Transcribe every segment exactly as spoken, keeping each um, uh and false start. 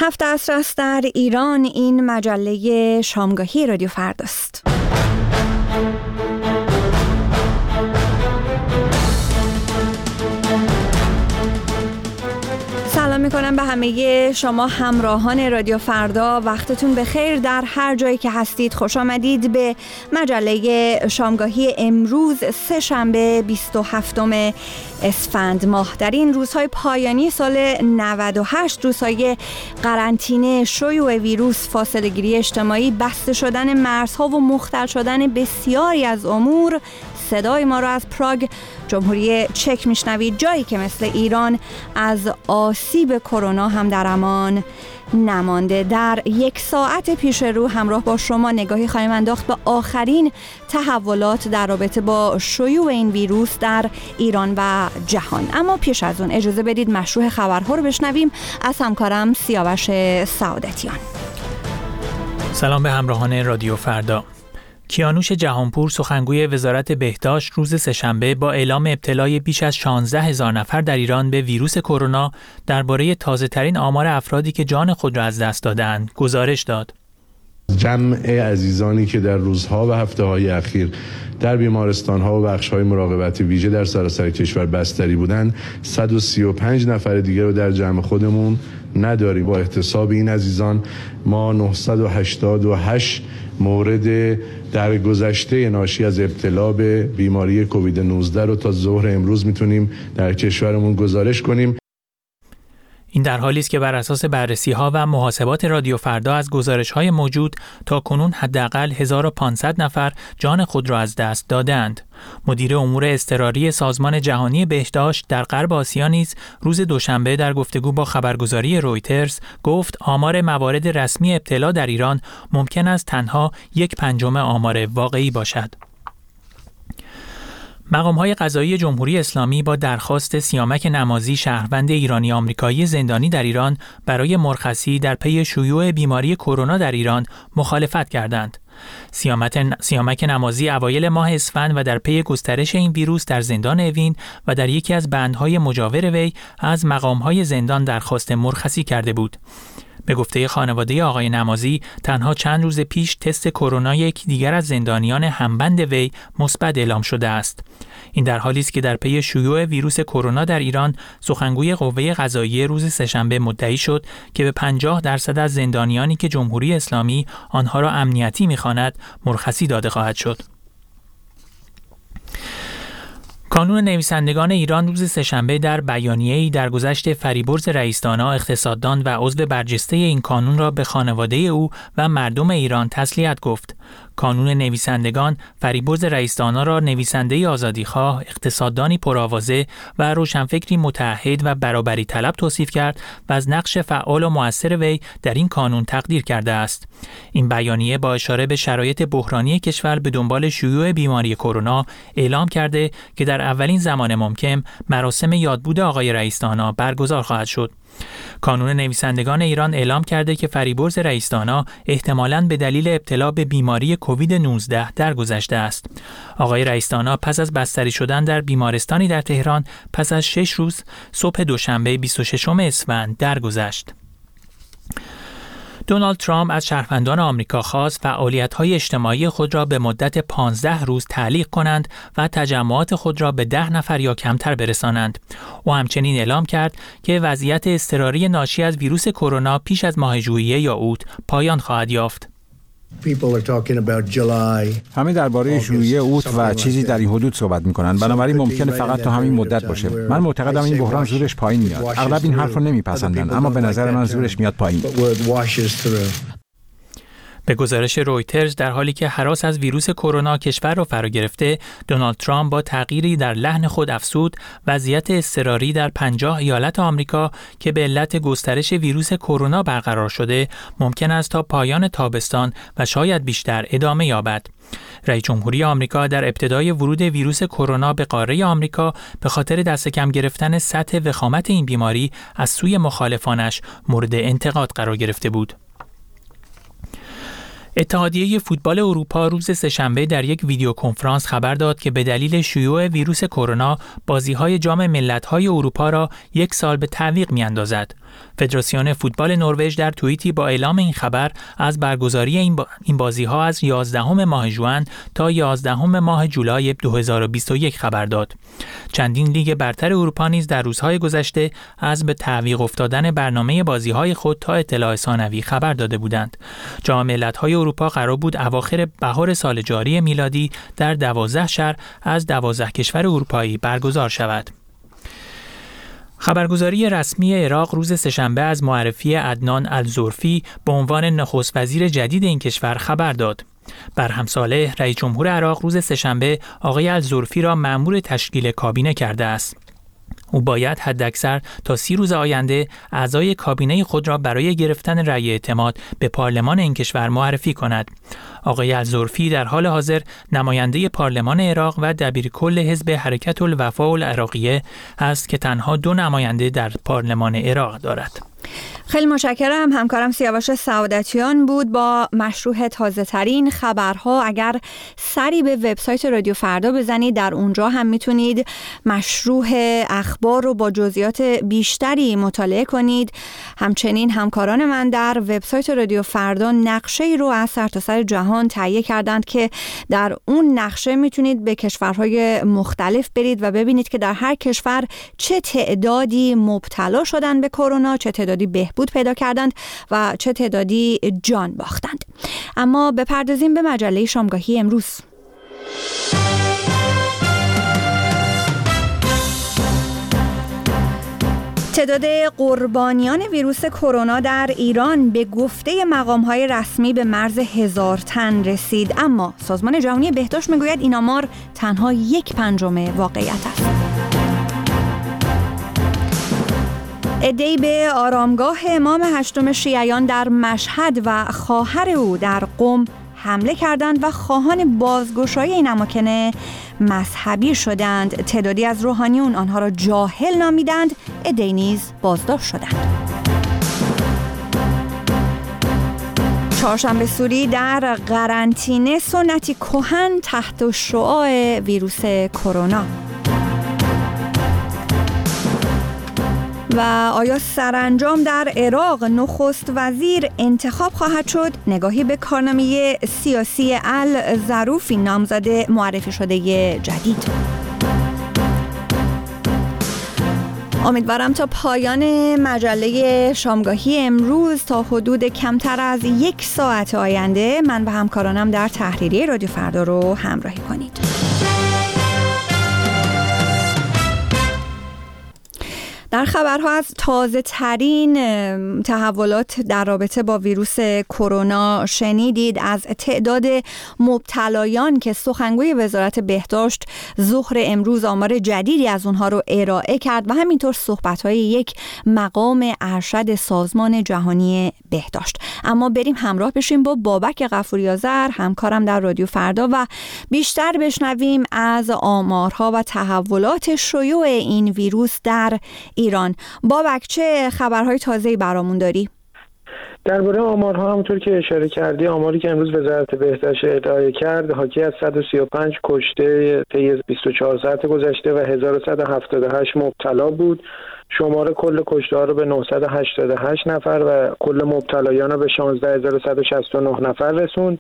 هفت عصر است در ایران. این مجله شامگاهی رادیو فرداست. سلام میکنم به همه شما همراهان رادیو فردا. وقتتون بخیر در هر جایی که هستید. خوش آمدید به مجله شامگاهی امروز سه شنبه بیست و هفتم اسفند ماه. در این روزهای پایانی سال نود و هشت، روزهای قرنطینه، شیوع ویروس، فاصله گیری اجتماعی، بسته شدن مرزها و مختل شدن بسیاری از امور، صدای ما را از پراگ جمهوری چک میشنوید، جایی که مثل ایران از آسیب کرونا هم در امان نمانده. در یک ساعت پیش رو همراه با شما نگاهی خواهیم انداخت به آخرین تحولات در رابطه با شیوع این ویروس در ایران و جهان. اما پیش از اون اجازه بدید مشروع خبرها رو بشنویم از همکارم سیاوش سعادتیان. سلام به همراهان رادیو فردا. کیانوش جهانپور، سخنگوی وزارت بهداشت، روز سه‌شنبه با اعلام ابتلای بیش از شانزده هزار نفر در ایران به ویروس کرونا درباره تازه‌ترین آمار افرادی که جان خود را از دست دادند گزارش داد. جمع عزیزانی که در روزها و هفته‌های اخیر در بیمارستان‌ها و بخش‌های مراقبت ویژه در سراسر کشور بستری بودند، صد و سی و پنج نفر دیگر رو در جمع خودمون نداریم. با احتساب این عزیزان ما نهصد و هشتاد و هشت مورد در گذشته ناشی از ابتلا به بیماری کووید نوزده رو تا ظهر امروز میتونیم در کشورمون گزارش کنیم. این در حالی است که بر اساس بررسی‌ها و محاسبات رادیو فردا از گزارش‌های موجود تا کنون حداقل هزار و پانصد نفر جان خود را از دست دادند. مدیر امور اضطراری سازمان جهانی بهداشت در غرب آسیا نیز روز دوشنبه در گفتگو با خبرگزاری رویترز گفت آمار موارد رسمی ابتلا در ایران ممکن است تنها یک پنجم آمار واقعی باشد. مقام‌های قضایی جمهوری اسلامی با درخواست سیامک نمازی، شهروند ایرانی آمریکایی زندانی در ایران، برای مرخصی در پی شیوع بیماری کرونا در ایران مخالفت کردند. سیامک نمازی اوایل ماه اسفند و در پی گسترش این ویروس در زندان اوین و در یکی از بندهای مجاور وی از مقام‌های زندان درخواست مرخصی کرده بود. به گفته خانواده آقای نمازی، تنها چند روز پیش تست کرونا یک دیگر از زندانیان همبند وی مثبت اعلام شده است. این در حالی است که در پی شیوع ویروس کرونا در ایران، سخنگوی قوه قضاییه روز سه‌شنبه مدعی شد که به پنجاه درصد از زندانیانی که جمهوری اسلامی آنها را امنیتی می‌خواند مرخصی داده خواهد شد. کانون نویسندگان ایران روز سه‌شنبه در بیانیه‌ای درگذشت فریبرز رئیس‌دانا، اقتصاددان و عضو برجسته این کانون را به خانواده او و مردم ایران تسلیت گفت. کانون نویسندگان فریبرز رئیس‌دانا را نویسنده آزادیخواه، اقتصاددانی پرآوازه و روشنفکری متعهد و برابری طلب توصیف کرد و از نقش فعال و مؤثر وی در این کانون تقدیر کرده است. این بیانیه با اشاره به شرایط بحرانی کشور به دنبال شیوع بیماری کرونا اعلام کرده که در اولین زمان ممکن مراسم یادبود آقای رئیس‌دانا برگزار خواهد شد. کانون نویسندگان ایران اعلام کرده که فریبرز رئیس‌دانا احتمالاً به دلیل ابتلا به بیماری کووید نوزده درگذشته است. آقای رئیس‌دانا پس از بستری شدن در بیمارستانی در تهران پس از شش روز صبح دوشنبه بیست و ششم اسفند درگذشت. دونالد ترامپ از شهروندان آمریکا خواست فعالیت‌های اجتماعی خود را به مدت پانزده روز تعلیق کنند و تجمعات خود را به ده نفر یا کمتر برسانند. او همچنین اعلام کرد که وضعیت اضطراری ناشی از ویروس کرونا پیش از ماه ژوئیه یا اوت پایان خواهد یافت. همه درباره ژوئیه، اوت و چیزی در این حدود صحبت می‌کنند. بنابراین ممکنه فقط تا همین مدت باشه. من معتقدم این بحران زورش پایین میاد. اغلب این حرف رو نمیپسندن، اما به نظر من زورش میاد پایین. به گزارش رویترز، در حالی که هراس از ویروس کرونا کشور را فرا گرفته، دونالد ترامپ با تغییری در لحن خود افزود وضعیت اضطراری در پنجاه ایالت آمریکا که به علت گسترش ویروس کرونا برقرار شده ممکن است تا پایان تابستان و شاید بیشتر ادامه یابد. رئیس جمهوری آمریکا در ابتدای ورود ویروس کرونا به قاره آمریکا به خاطر دست کم گرفتن سطح وخامت این بیماری از سوی مخالفانش مورد انتقاد قرار گرفته بود. اتحادیه فوتبال اروپا روز سه‌شنبه در یک ویدیو کنفرانس خبر داد که به دلیل شیوع ویروس کرونا بازی‌های جام ملت‌های اروپا را یک سال به تعویق می‌اندازد. فدراسیون فوتبال نروژ در توییتی با اعلام این خبر از برگزاری این, با... این بازی‌ها از یازدهم ماه ژوئن تا یازدهم ماه جولای دو هزار و بیست و یک خبر داد. چندین لیگ برتر اروپا نیز در روزهای گذشته از به تعویق افتادن برنامه بازی‌های خود تا اطلاع ثانوی خبر داده بودند. جام ملت‌های اروپا قرار بود اواخر بهار سال جاری میلادی در دوازده شهر از دوازده کشور اروپایی برگزار شود. خبرگزاری رسمی عراق روز سه‌شنبه از معرفی عدنان الزرفی به عنوان نخست وزیر جدید این کشور خبر داد. برهم صالح رئیس جمهور عراق روز سه‌شنبه آقای الزرفی را مأمور تشکیل کابینه کرده است. او باید حداکثر تا سی روز آینده اعضای کابینه خود را برای گرفتن رأی اعتماد به پارلمان این کشور معرفی کند. آقای الزرفی در حال حاضر نماینده پارلمان عراق و دبیرکل حزب حرکت الوفا العراقیه است که تنها دو نماینده در پارلمان عراق دارد. خیلی متشکرم. همکارم سیاوش سعادتیان بود با مشروح تازه ترین خبرها. اگر سری به وبسایت رادیو فردا بزنید در اونجا هم میتونید مشروح اخبار رو با جزئیات بیشتری مطالعه کنید. همچنین همکاران من در وبسایت رادیو فردا نقشه‌ای رو از سرتاسر جهان تهیه کردند که در اون نقشه میتونید به کشورهای مختلف برید و ببینید که در هر کشور چه تعدادی مبتلا شدن به کرونا، چه تعدادی بهبود پیدا کردند و چه تعدادی جان باختند. اما بپردازیم به مجله شامگاهی امروز. تعداد قربانیان ویروس کرونا در ایران به گفته مقام‌های رسمی به مرز هزار تن رسید، اما سازمان جهانی بهداشت میگوید این آمار تنها یک پنجم واقعیت است. عده‌ای به آرامگاه امام هشتم شیعیان در مشهد و خواهر او در قم حمله کردند و خواهان بازگشایی این اماکن مذهبی شدند. تعدادی از روحانیون آنها را جاهل نامیدند، عده‌ای نیز بازداشت شدند. چهارشنبه سوری در قرنطینه سنتی کهن تحت شعاع ویروس کرونا. و آیا سرانجام در عراق نخست وزیر انتخاب خواهد شد؟ نگاهی به کارنامه سیاسی الظروفی نامزد معرفی شده جدید. امیدوارم تا پایان مجله شامگاهی امروز تا حدود کمتر از یک ساعت آینده من و همکارانم در تحریریه رادیو فردا رو همراهی کنید. در خبرها از تازه ترین تحولات در رابطه با ویروس کرونا شنیدید. از تعداد مبتلایان که سخنگوی وزارت بهداشت ظهر امروز آمار جدیدی از اونها رو ارائه کرد و همینطور صحبت‌های یک مقام ارشد سازمان جهانی بهداشت. اما بریم همراه بشیم با بابک غفوری‌آذر همکارم در رادیو فردا و بیشتر بشنویم از آمارها و تحولات شیوع این ویروس در ایران. بابک، چه خبرهای تازه‌ای برامون داری؟ درباره آمارها همونطور که اشاره کردی، آماری که امروز وزارت بهداشت ارائه کرد حاکی از صد و سی و پنج کشته طی بیست و چهار ساعت گذشته و هزار و صد و هفتاد و هشت مبتلا بود. شمار کل کشته‌ها رو به نهصد و هشتاد و هشت نفر و کل مبتلایان رو به شانزده هزار و صد و شصت و نه نفر رسوند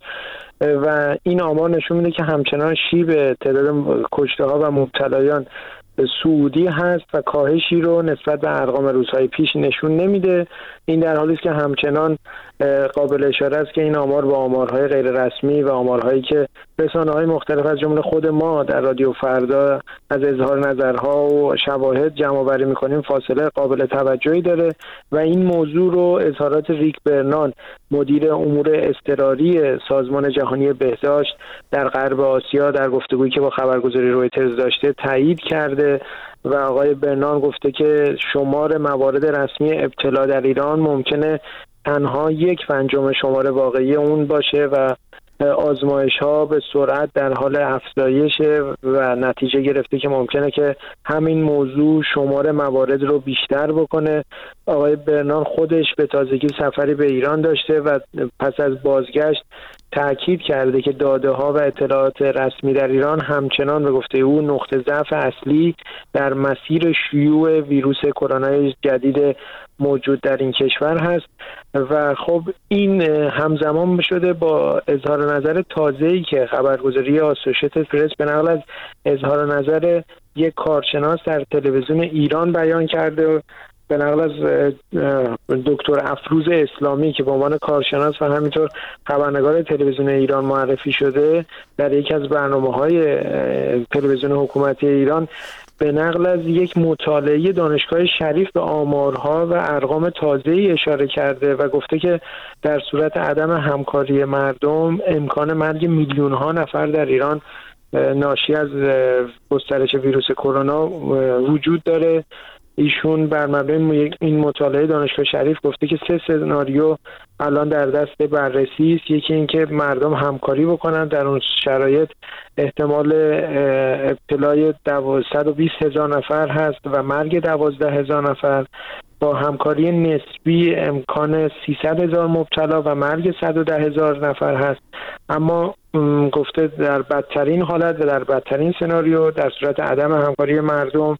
و این آمار نشون میده که همچنان شیب تعداد کشته‌ها و مبتلایان صعودی هست و کاهشی رو نسبت به ارقام روزهای پیش نشون نمیده. این در حالی است که همچنان قابل اشاره است که این آمار با آمارهای غیر رسمی و آمارهایی که رسانه‌های مختلف از جمله خود ما در رادیو فردا از اظهار نظرها و شواهد جمع‌آوری می‌کنیم فاصله قابل توجهی داره و این موضوع رو اظهارات ریک برنان مدیر امور اضطراری سازمان جهانی بهداشت در غرب آسیا در گفتگویی که با خبرگزاری رویترز داشته تایید کرده و آقای برنان گفته که شمار موارد رسمی ابتلا در ایران ممکنه تنها یک پنجم شمار واقعی اون باشه و آزمایش ها به سرعت در حال افزایشه و نتیجه گرفته که ممکنه که همین موضوع شمار موارد رو بیشتر بکنه. آقای برنان خودش به تازگی سفری به ایران داشته و پس از بازگشت تأکید کرده که داده ها و اطلاعات رسمی در ایران همچنان به گفته او نقطه ضعف اصلی در مسیر شیوع ویروس کرونا جدید موجود در این کشور هست و خب این همزمان شده با اظهار نظر تازه‌ای که خبرگزاری آسوشیتد پرس به نقل از اظهار نظر یک کارشناس در تلویزیون ایران بیان کرده، به نقل از دکتر افروز اسلامی که به عنوان کارشناس و همینطور خبرنگار تلویزیون ایران معرفی شده در یکی از برنامه‌های تلویزیون حکومتی ایران، به نقل از یک مطالعه دانشگاه شریف به آمارها و ارقام تازه‌ای اشاره کرده و گفته که در صورت عدم همکاری مردم امکان مرگ میلیون‌ها نفر در ایران ناشی از گسترش ویروس کرونا وجود داره. ایشون بر مبنای این مطالعه دانشگاه شریف گفته که سه سناریو الان در دست بررسی است. یکی اینکه مردم همکاری بکنن، در اون شرایط احتمال ابتلای صد و بیست هزار نفر هست و مرگ دوازده هزار نفر. با همکاری نسبی امکان سیصد هزار مبتلا و مرگ صد و ده هزار نفر هست. اما گفته در بدترین حالت و در بدترین سناریو در صورت عدم همکاری مردم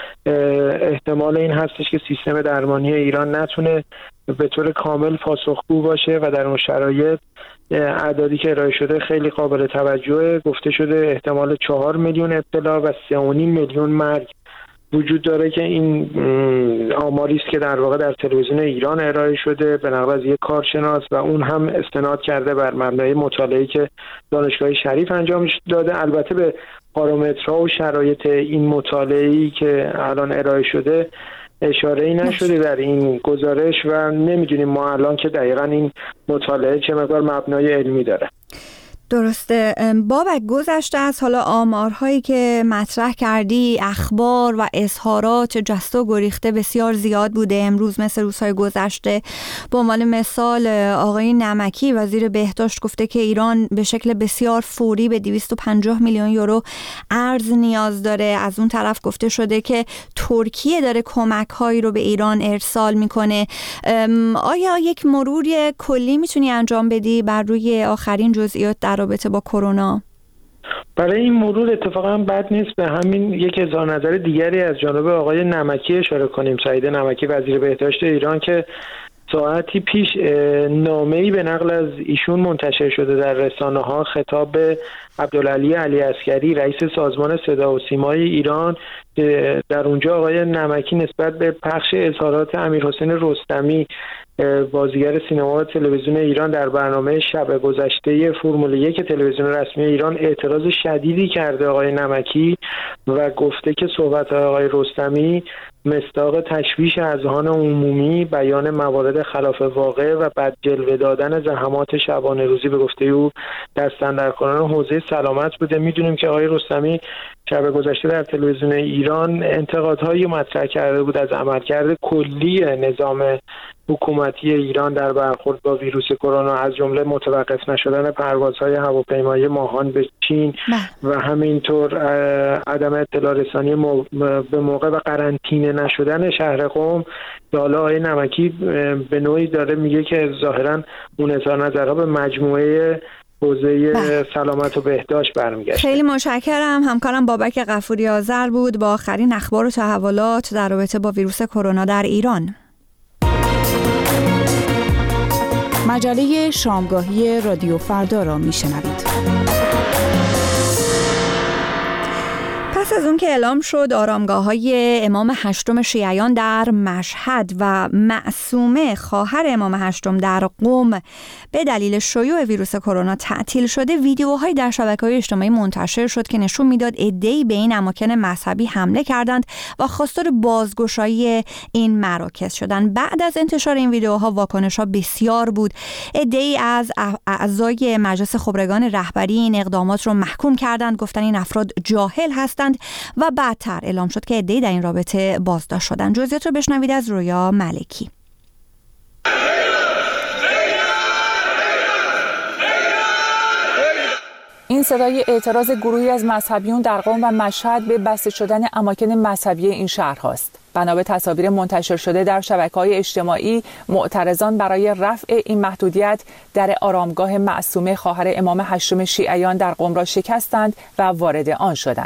احتمال این هستش که سیستم درمانی ایران نتونه به طور کامل پاسخگو باشه و در اون شرایط اعدادی که ارائه شده خیلی قابل توجهه. گفته شده احتمال چهار میلیون ابتلا و سه و نیم میلیون مرگ وجود داره که این آماری است که در واقع در تلویزیون ایران ارائه شده به نقل از یک کارشناس و اون هم استناد کرده بر مبنای مطالعه‌ای که دانشگاه شریف انجام داده. البته به پارامترها و شرایط این مطالعه‌ای که الان ارائه شده اشاره‌ای نشده در این گزارش و نمیدونیم ما الان که دقیقاً این مطالعه چه مقدار مبنای علمی داره. درسته. بابک، گذشته از حالا آمارهایی که مطرح کردی، اخبار و اظهارات جسته و گریخته بسیار زیاد بوده امروز مثل روزهای گذشته. به عنوان مثال آقای نمکی وزیر بهداشت گفته که ایران به شکل بسیار فوری به دویست و پنجاه میلیون یورو ارز نیاز داره. از اون طرف گفته شده که ترکیه داره کمک هایی رو به ایران ارسال میکنه. آیا یک مرور کلی میتونی انجام بدی بر روی آخرین جزئیات در رابطه با کرونا؟ برای این مرور اتفاقا بد نیست به همین یک اظهار نظر دیگری از جانب آقای نمکی اشاره کنیم، سعید نمکی وزیر بهداشت ایران، که ساعتی پیش نامه‌ای به نقل از ایشون منتشر شده در رسانه‌ها خطاب به عبدالعلی علی عسکری رئیس سازمان صدا و سیمای ایران. در اونجا آقای نمکی نسبت به پخش اظهارات امیرحسین رستمی بازیگر سینما و تلویزیون ایران در برنامه شب گذشته فرمول یک تلویزیون رسمی ایران اعتراض شدیدی کرده آقای نمکی و گفته که صحبت آقای رستمی مصداق تشویش اذهان عمومی، بیان موارد خلاف واقع و بد جلوه دادن زحمات شبانه روزی به گفته او دست اندرکاران حوزه سلامت بوده. میدونیم که آقای رستمی شب گذشته در تلویزیون ایران انتقادهایی مطرح کرده بود از عملکرد کلی نظام حکومتی ایران در برخورد با ویروس کرونا، از جمله متوقف نشدن پروازهای هواپیمایی ماهان به چین و همینطور عدم اطلاع رسانی به موقع و قرنطینه نشدن شهر قم. حالا آقای نمکی به نوعی داره میگه که ظاهراً اون اظهار نظرها به مجموعه حوزه سلامت و بهداشت برمیگشته. خیلی متشکرم. همکارم بابک غفوری آذر بود با آخرین اخبار و تحولات در رابطه با ویروس کرونا در ایران. مجله شامگاهی رادیو فردا را میشنوید. پس از اون که اعلام شد آرامگاه‌های امام هشتم شیعیان در مشهد و معصومه خواهر امام هشتم در قم به دلیل شیوع ویروس کرونا تعطیل شده، ویدیوهایی در شبکه‌های اجتماعی منتشر شد که نشون میداد عده‌ای به این اماکن مذهبی حمله کردند و خواستار بازگشایی این مراکز شدند. بعد از انتشار این ویدیوها واکنش‌ها بسیار بود. عده‌ای از اعضای مجلس خبرگان رهبری این اقدامات رو محکوم کردند، گفتن این افراد جاهل هستند و بعدتر اعلام شد که عده‌ای در این رابطه بازداشت شدند. جزئیات رو بشنوید از رویا ملکی. این صدای اعتراض گروهی از مذهبیون در قم و مشهد به بسته شدن اماکن مذهبی این شهر هاست. بنا به تصاویر منتشر شده در شبکه‌های اجتماعی، معترضان برای رفع این محدودیت در آرامگاه معصومه خواهر امام هشتم شیعیان در قم را شکستند و وارد آن شدند.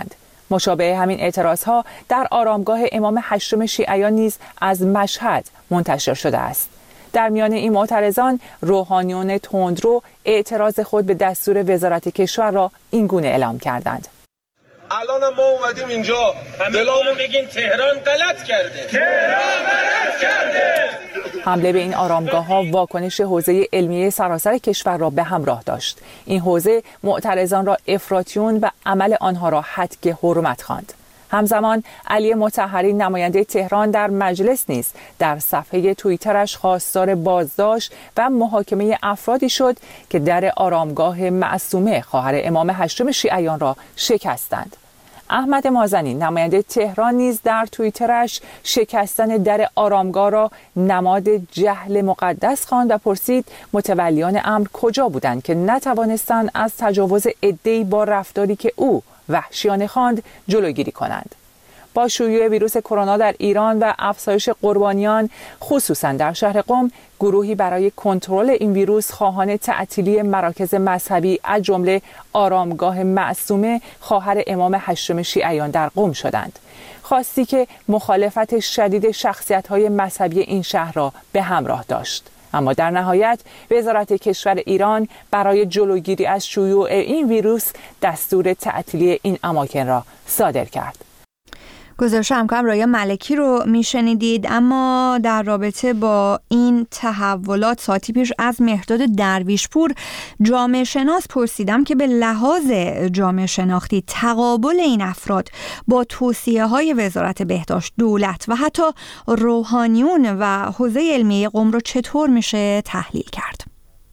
مشابه همین اعتراضها در آرامگاه امام هشتم شیعیان نیز از مشهد منتشر شده است. در میان این معترضان روحانیون تندرو اعتراض خود به دستور وزارت کشور را این گونه اعلام کردند: الان ما اومدیم اینجا دلامون بگیم تهران غلط کرده. تهران غلط کرده. حمله به این آرامگاه‌ها واکنش حوزه علمیه سراسر کشور را به همراه داشت. این حوزه معترضان را افراطیون و عمل آنها را هتک حرمت خواند. همزمان علی مطهری نماینده تهران در مجلس نیز در صفحه توییترش خواستار بازداشت و محاکمه افرادی شد که در آرامگاه معصومه خواهر امام هشتم شیعیان را شکستند. احمد مازنی نماینده تهران نیز در توییترش شکستن در آرامگاه را نماد جهل مقدس خواند و پرسید متولیان امر کجا بودند که نتوانستند از تجاوز عده‌ای با رفتاری که او وحشیانه خواند جلوگیری کنند. با شیوع ویروس کرونا در ایران و افزایش قربانیان خصوصا در شهر قم، گروهی برای کنترل این ویروس خواهان تعطیلی مراکز مذهبی از جمله آرامگاه معصومه خواهر امام هشتم شیعیان در قم شدند. خواستی که مخالفت شدید شخصیت‌های مذهبی این شهر را به همراه داشت. اما در نهایت وزارت کشور ایران برای جلوگیری از شیوع این ویروس دستور تعطیلی این اماکن را صادر کرد. گزارش همکارم ریا ملکی رو میشنیدید. اما در رابطه با این تحولات ساعتی پیش از مهرداد درویشپور جامعه شناس پرسیدم که به لحاظ جامعه شناختی تقابل این افراد با توصیه های وزارت بهداشت، دولت و حتی روحانیون و حوزه علمیه قم رو چطور میشه تحلیل کرد؟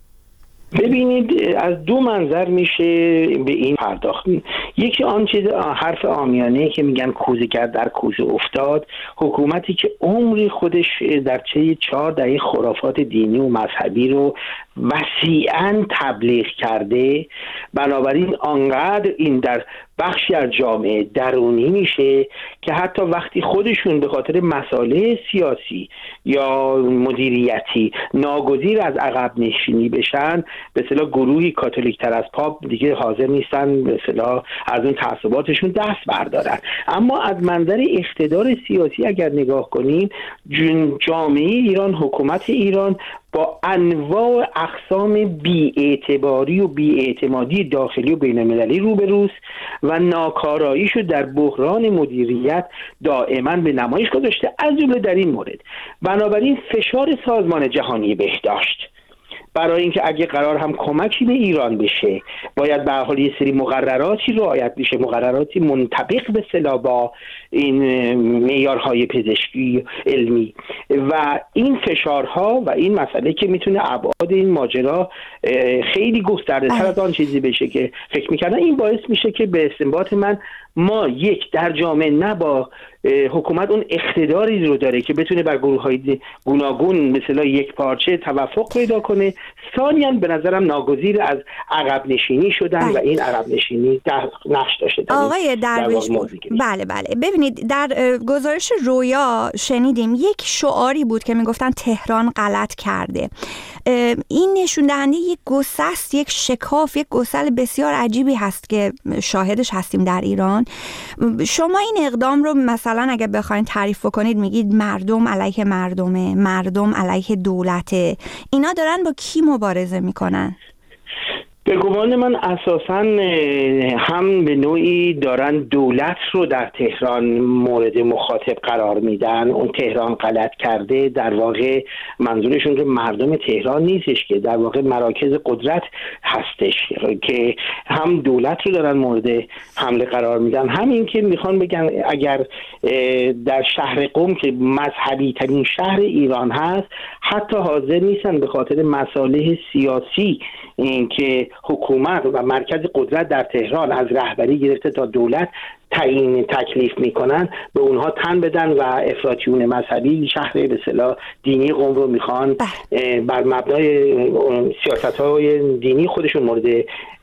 ببینید، از دو منظر میشه به این پرداخت. یکی آن چیز حرف عامیانه که میگن کوزه کرد در کوزه افتاد، حکومتی که عمری خودش در چه چهار دهه خرافات دینی و مذهبی رو وسیعاً تبلیغ کرده، بنابراین آنقدر این در بخشی از جامعه درونی میشه که حتی وقتی خودشون به خاطر مسائل سیاسی یا مدیریتی ناگزیر از عقب نشینی بشن، به اصطلاح گروهی کاتولیک تر از پاپ دیگه حاضر نیستن به اصطلاح از اون تعصباتشون دست بردارن. اما از منظر اقتدار سیاسی اگر نگاه کنیم، جامعه ایران، حکومت ایران با انواع اقسام بی‌اعتباری و بی‌اعتمادی داخلی و بین‌المللی روبروست و ناکاراییشو در بحران مدیریت دائما به نمایش گذاشته، از جمله در این مورد. بنابراین فشار سازمان جهانی بهداشت برای اینکه اگه قرار هم کمکی به ایران بشه، باید به هر حال یه سری مقرراتی رعایت بشه، مقرراتی منطبق به اصطلاح با این معیارهای پزشکی علمی، و این فشارها و این مسئله که میتونه ابعاد این ماجرا خیلی گسترده‌تر از آن چیزی بشه که فکر می‌کردن، این باعث میشه که به استنباط من ما یک در جامعه نه با حکومت اون اقتداری رو داره که بتونه بر گروه‌های گوناگون مثلا یک پارچه توافق پیدا کنه، ثانیاً به نظرم ناگزیر از عقب نشینی شدن بله. و این عقب نشینی در نقش داشته. آقای درویشپور، بله بله ببینید، در گزارش رویا شنیدیم یک شعاری بود که میگفتن تهران غلط کرده. این نشون دهنده یک گسست، یک شکاف، یک گسل بسیار عجیبی هست که شاهدش هستیم در ایران. شما این اقدام رو مثلا اگه بخواید تعریف کنید، میگید مردم علیه مردمه، مردم علیه دولته. اینا دارن با کی مبارزه میکنن؟ به گمان من اساساً هم به نوعی دارن دولت رو در تهران مورد مخاطب قرار میدن. اون تهران غلط کرده، در واقع منظورشون رو مردم تهران نیستش که در واقع مراکز قدرت هستش که هم دولت رو دارن مورد حمله قرار میدن، هم این که میخوان بگن اگر در شهر قم که مذهبی ترین شهر ایران هست، حتی حاضر نیستن به خاطر مصالح سیاسی این که حکومت و مرکز قدرت در تهران از رهبری گرفته تا دولت تعیین تکلیف میکنن، به اونها تن بدن و افراطیون مذهبی شهر به اصطلاح دینی قم رو میخوان بر مبنای سیاست‌های دینی خودشون مورد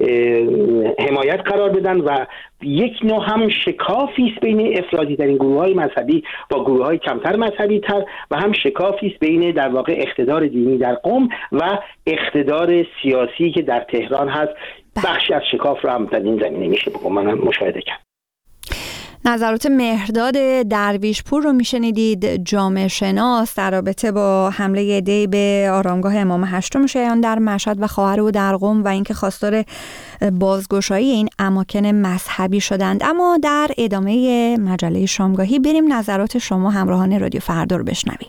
حمایت قرار بدن و یک نوع هم شکافی است بین افراطی ترین گروه‌های مذهبی با گروه‌های کمتر مذهبی تر و هم شکافی است بین در واقع اقتدار دینی در قم و اقتدار سیاسی که در تهران هست. بخشی از شکاف رو هم در این زمینه میشه بگم من مشاهده کرد. نظرات مهرداد درویشپور رو میشنیدید، جامعه شناس در رابطه با حمله عده‌ای به آرامگاه امام هشتم شیعیان در مشهد و خواهر او در قم و اینکه خواستار بازگشایی این اماکن مذهبی شدند. اما در ادامه مجله شامگاهی بریم نظرات شما همراهان رادیو فردا رو بشنویم.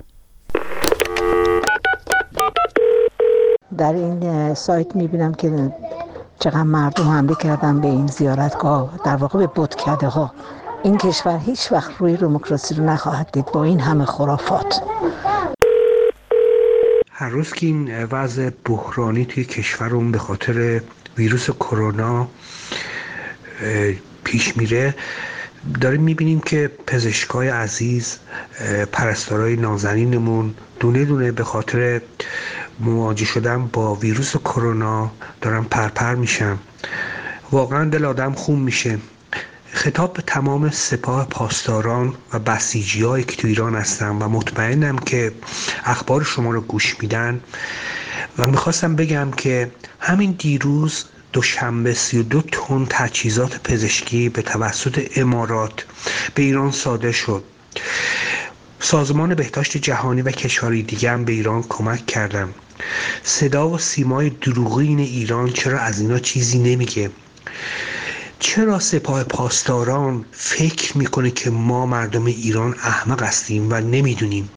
در این سایت میبینم که چقدر مردم حمله کردن به این زیارتگاه، در واقع به بتکده ها. این کشور هیچ وقت روی دموکراسی رو نخواهد دید با این همه خرافات. هر روز که این وضع بحرانی توی کشورمون به خاطر ویروس کرونا پیش میره، داریم میبینیم که پزشکای عزیز، پرستارای نازنینمون دونه دونه به خاطر مواجه شدن با ویروس کرونا دارن پرپر میشن. واقعا دل آدم خون میشه. خطاب به تمام سپاه پاسداران و بسیجی‌هایی که تو ایران هستن و مطمئنم که اخبار شما رو گوش میدن و میخواستم بگم که همین دیروز دوشنبه سی و دو تن تجهیزات پزشکی به توسط امارات به ایران صادر شد. سازمان بهداشت جهانی و کشورهای دیگه هم به ایران کمک کردن. صدا و سیمای دروغین ایران چرا از اینا چیزی نمیگه؟ چرا سپاه پاسداران فکر میکنه که ما مردم ایران احمق هستیم و نمیدونیم؟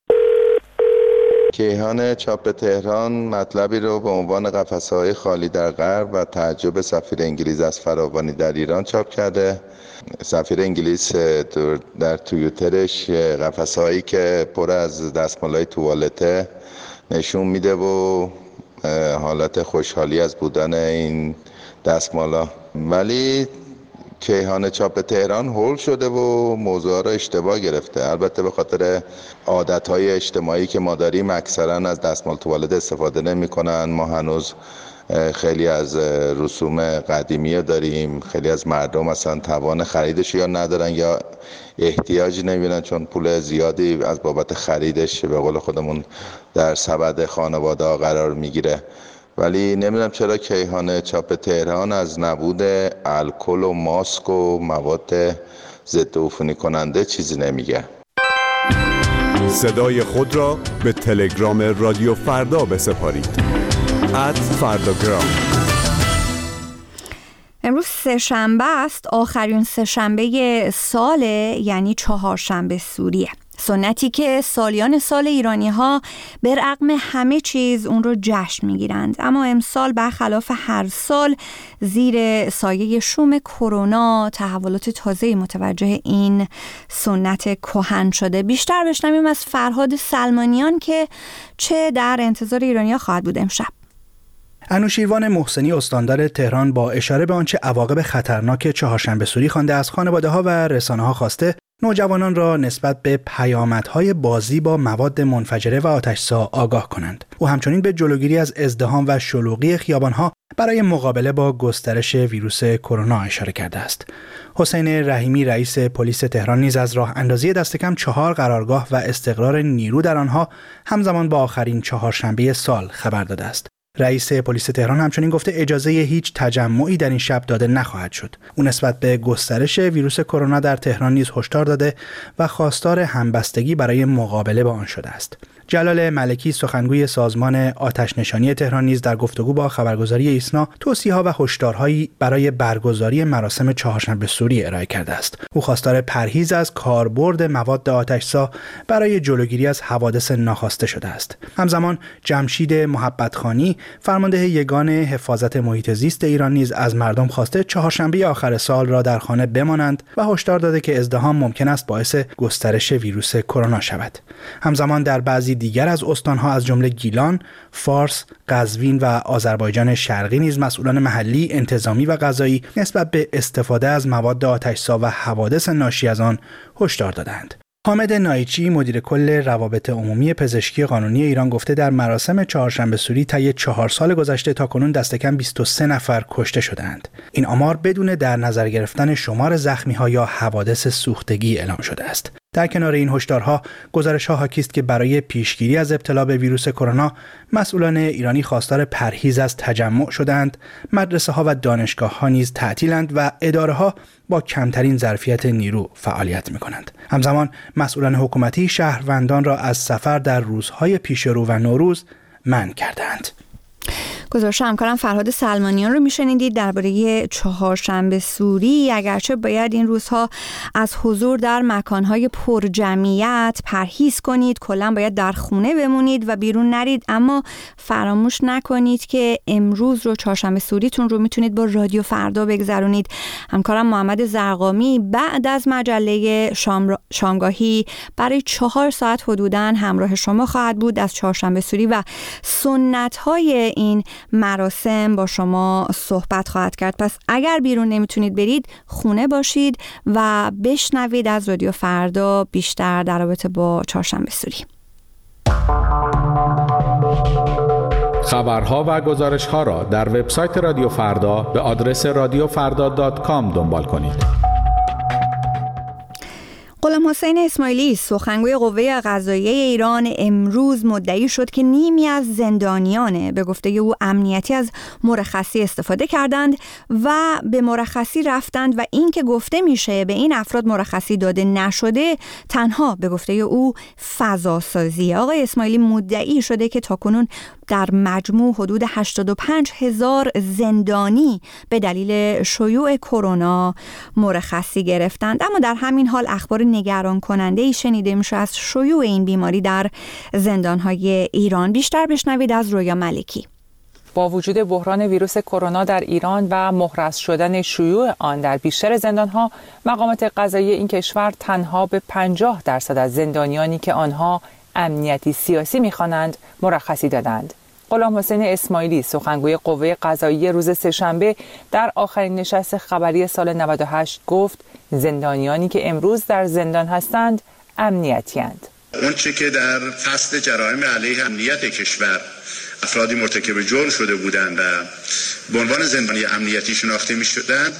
کیهان چاپ تهران مطلبی رو به عنوان قفسه‌های خالی در غرب و تعجب سفیر انگلیس از فراوانی در ایران چاپ کرده. سفیر انگلیس در توییترش قفسه‌هایی که پر از دستمال‌های توالته نشون میده و حالت خوشحالی از بودن این دستمالا، ولی کیهان چاپ تهران هول شده و موضوع را اشتباه گرفته. البته به خاطر عادت‌های اجتماعی که ما داریم اکثرا از دستمال توالت استفاده نمی‌کنن. ما هنوز خیلی از رسوم قدیمی داریم، خیلی از مردم اصلا توان خریدش یا ندارن یا احتیاجی نمیبینن چون پول زیادی از بابت خریدش به قول خودمون در سبد خانواده ها قرار میگیره. ولی نمیدونم چرا کیهان چاپ تهران از نبود الکل و ماسک و مواد ضد عفونی کننده چیزی نمیگه. صدای خود را به تلگرام رادیو فردا بسپارید. ات فرداگرام. امروز سه شنبه است، آخرین سه شنبه سال، یعنی چهارشنبه سوریه. سنتی که سالیان سال ایرانی ها به رغم همه چیز اون رو جشن میگیرند، اما امسال برخلاف هر سال زیر سایه شوم کرونا تحولات تازه متوجه این سنت کهن شده. بیشتر بشنویم از فرهاد سلمانیان که چه در انتظار ایرانی ها خواهد بود امشب. انوشیروان محسنی استاندار تهران با اشاره به آنچه عواقب خطرناک چهارشنبه سوری خوانده از خانواده‌ها و رسانه‌ها خواسته نوجوانان را نسبت به پیامدهای بازی با مواد منفجره و آتش‌زا آگاه کنند. او همچنین به جلوگیری از ازدحام و شلوغی خیابان‌ها برای مقابله با گسترش ویروس کرونا اشاره کرده است. حسین رحیمی رئیس پلیس تهران نیز از راه اندازی دست کم چهار قرارگاه و استقرار نیرو در آنها همزمان با آخرین چهارشنبه سال خبر داده است. رئیس پلیس تهران همچنین گفته اجازه هیچ تجمعی در این شب داده نخواهد شد. او نسبت به گسترش ویروس کرونا در تهران نیز هشدار داده و خواستار همبستگی برای مقابله با آن شده است. جلال ملکی سخنگوی سازمان آتش نشانی تهران نیز در گفتگو با خبرگزاری ایسنا توصیه‌ها و هشدارهایی برای برگزاری مراسم چهارشنبه سوری ارائه کرده است. او خواستار پرهیز از کاربرد مواد آتش‌زا برای جلوگیری از حوادث ناخواسته شده است. همزمان جمشید محبتخانی فرمانده یگان حفاظت محیط زیست ایران نیز از مردم خواسته چهارشنبه آخر سال را در خانه بمانند و هشدار داده که ازدحام ممکن است باعث گسترش ویروس کرونا شود. همزمان در بعضی دیگر از استانها از جمله گیلان، فارس، قزوین و آذربایجان شرقی نیز مسئولان محلی، انتظامی و قضایی نسبت به استفاده از مواد آتش‌زا و حوادث ناشی از آن هشدار دادند. حامد نایچی مدیر کل روابط عمومی پزشکی قانونی ایران گفته در مراسم چهارشنبه سوری طی چهار سال گذشته تاکنون دست کم بیست و سه نفر کشته شدند. این آمار بدون در نظر گرفتن شمار زخمی‌ها یا حوادث سوختگی اعلام شده است. در کنار این هشدارها، گزارش‌ها حاکی است که برای پیشگیری از ابتلا به ویروس کرونا، مسئولان ایرانی خواستار پرهیز از تجمع شدند، مدرسه‌ها و دانشگاه‌ها نیز تعطیلند و اداره‌ها با کمترین ظرفیت نیرو فعالیت می‌کنند. همزمان مسئولان حکومتی شهروندان را از سفر در روزهای پیشرو و نوروز منع کردند. گزارش همکارم فرهاد سلمانیان رو میشنیدید درباره چهارشنبه سوری. اگرچه باید این روزها از حضور در مکانهای پرجمعیت پرهیز کنید، کلا باید در خونه بمونید و بیرون نرید، اما فراموش نکنید که امروز رو چهارشنبه سوریتون رو میتونید با رادیو فردا بگذرونید. همکارم محمد زرقامی بعد از مجله شام... شامگاهی برای چهار ساعت حدوداً همراه شما خواهد بود. از چهارشنبه سوری و سنت‌های این مراسم با شما صحبت خواهد کرد. پس اگر بیرون نمیتونید برید، خونه باشید و بشنوید از رادیو فردا بیشتر در رابطه با چهارشنبه سوری. خبرها و گزارش‌ها را در وبسایت رادیو فردا به آدرس رادیو فردا دات کام دنبال کنید. غلام حسین اسماعیلی، سخنگوی قوه قضاییه ایران، امروز مدعی شد که نیمی از زندانیان به گفته او امنیتی از مرخصی استفاده کردند و به مرخصی رفتند و این که گفته میشه به این افراد مرخصی داده نشده تنها به گفته او فضا سازی. آقای اسماعیلی مدعی شده که تاکنون در مجموع حدود هشتاد و پنج هزار زندانی به دلیل شیوع کرونا مرخصی گرفتند، اما در همین حال اخبار نگران کننده ای شنیده میشه از شیوع این بیماری در زندانهای ایران. بیشتر بشنوید از رویا ملکی. با وجود بحران ویروس کرونا در ایران و محرز شدن شیوع آن در بیشتر زندانها، مقامات قضایی این کشور تنها به پنجاه درصد از زندانیانی که آنها امنیتی سیاسی می‌خوانند مرخصی دادند. غلام حسین اسماعیلی، سخنگوی قوه قضاییه، روز سه‌شنبه در آخرین نشست خبری سال نود و هشت گفت زندانیانی که امروز در زندان هستند امنیتی اند. اون چه که در فصل جرایم علیه امنیت کشور افرادی مرتکب جرم شده بودند و به عنوان زندانی امنیتی شناخته می شدند،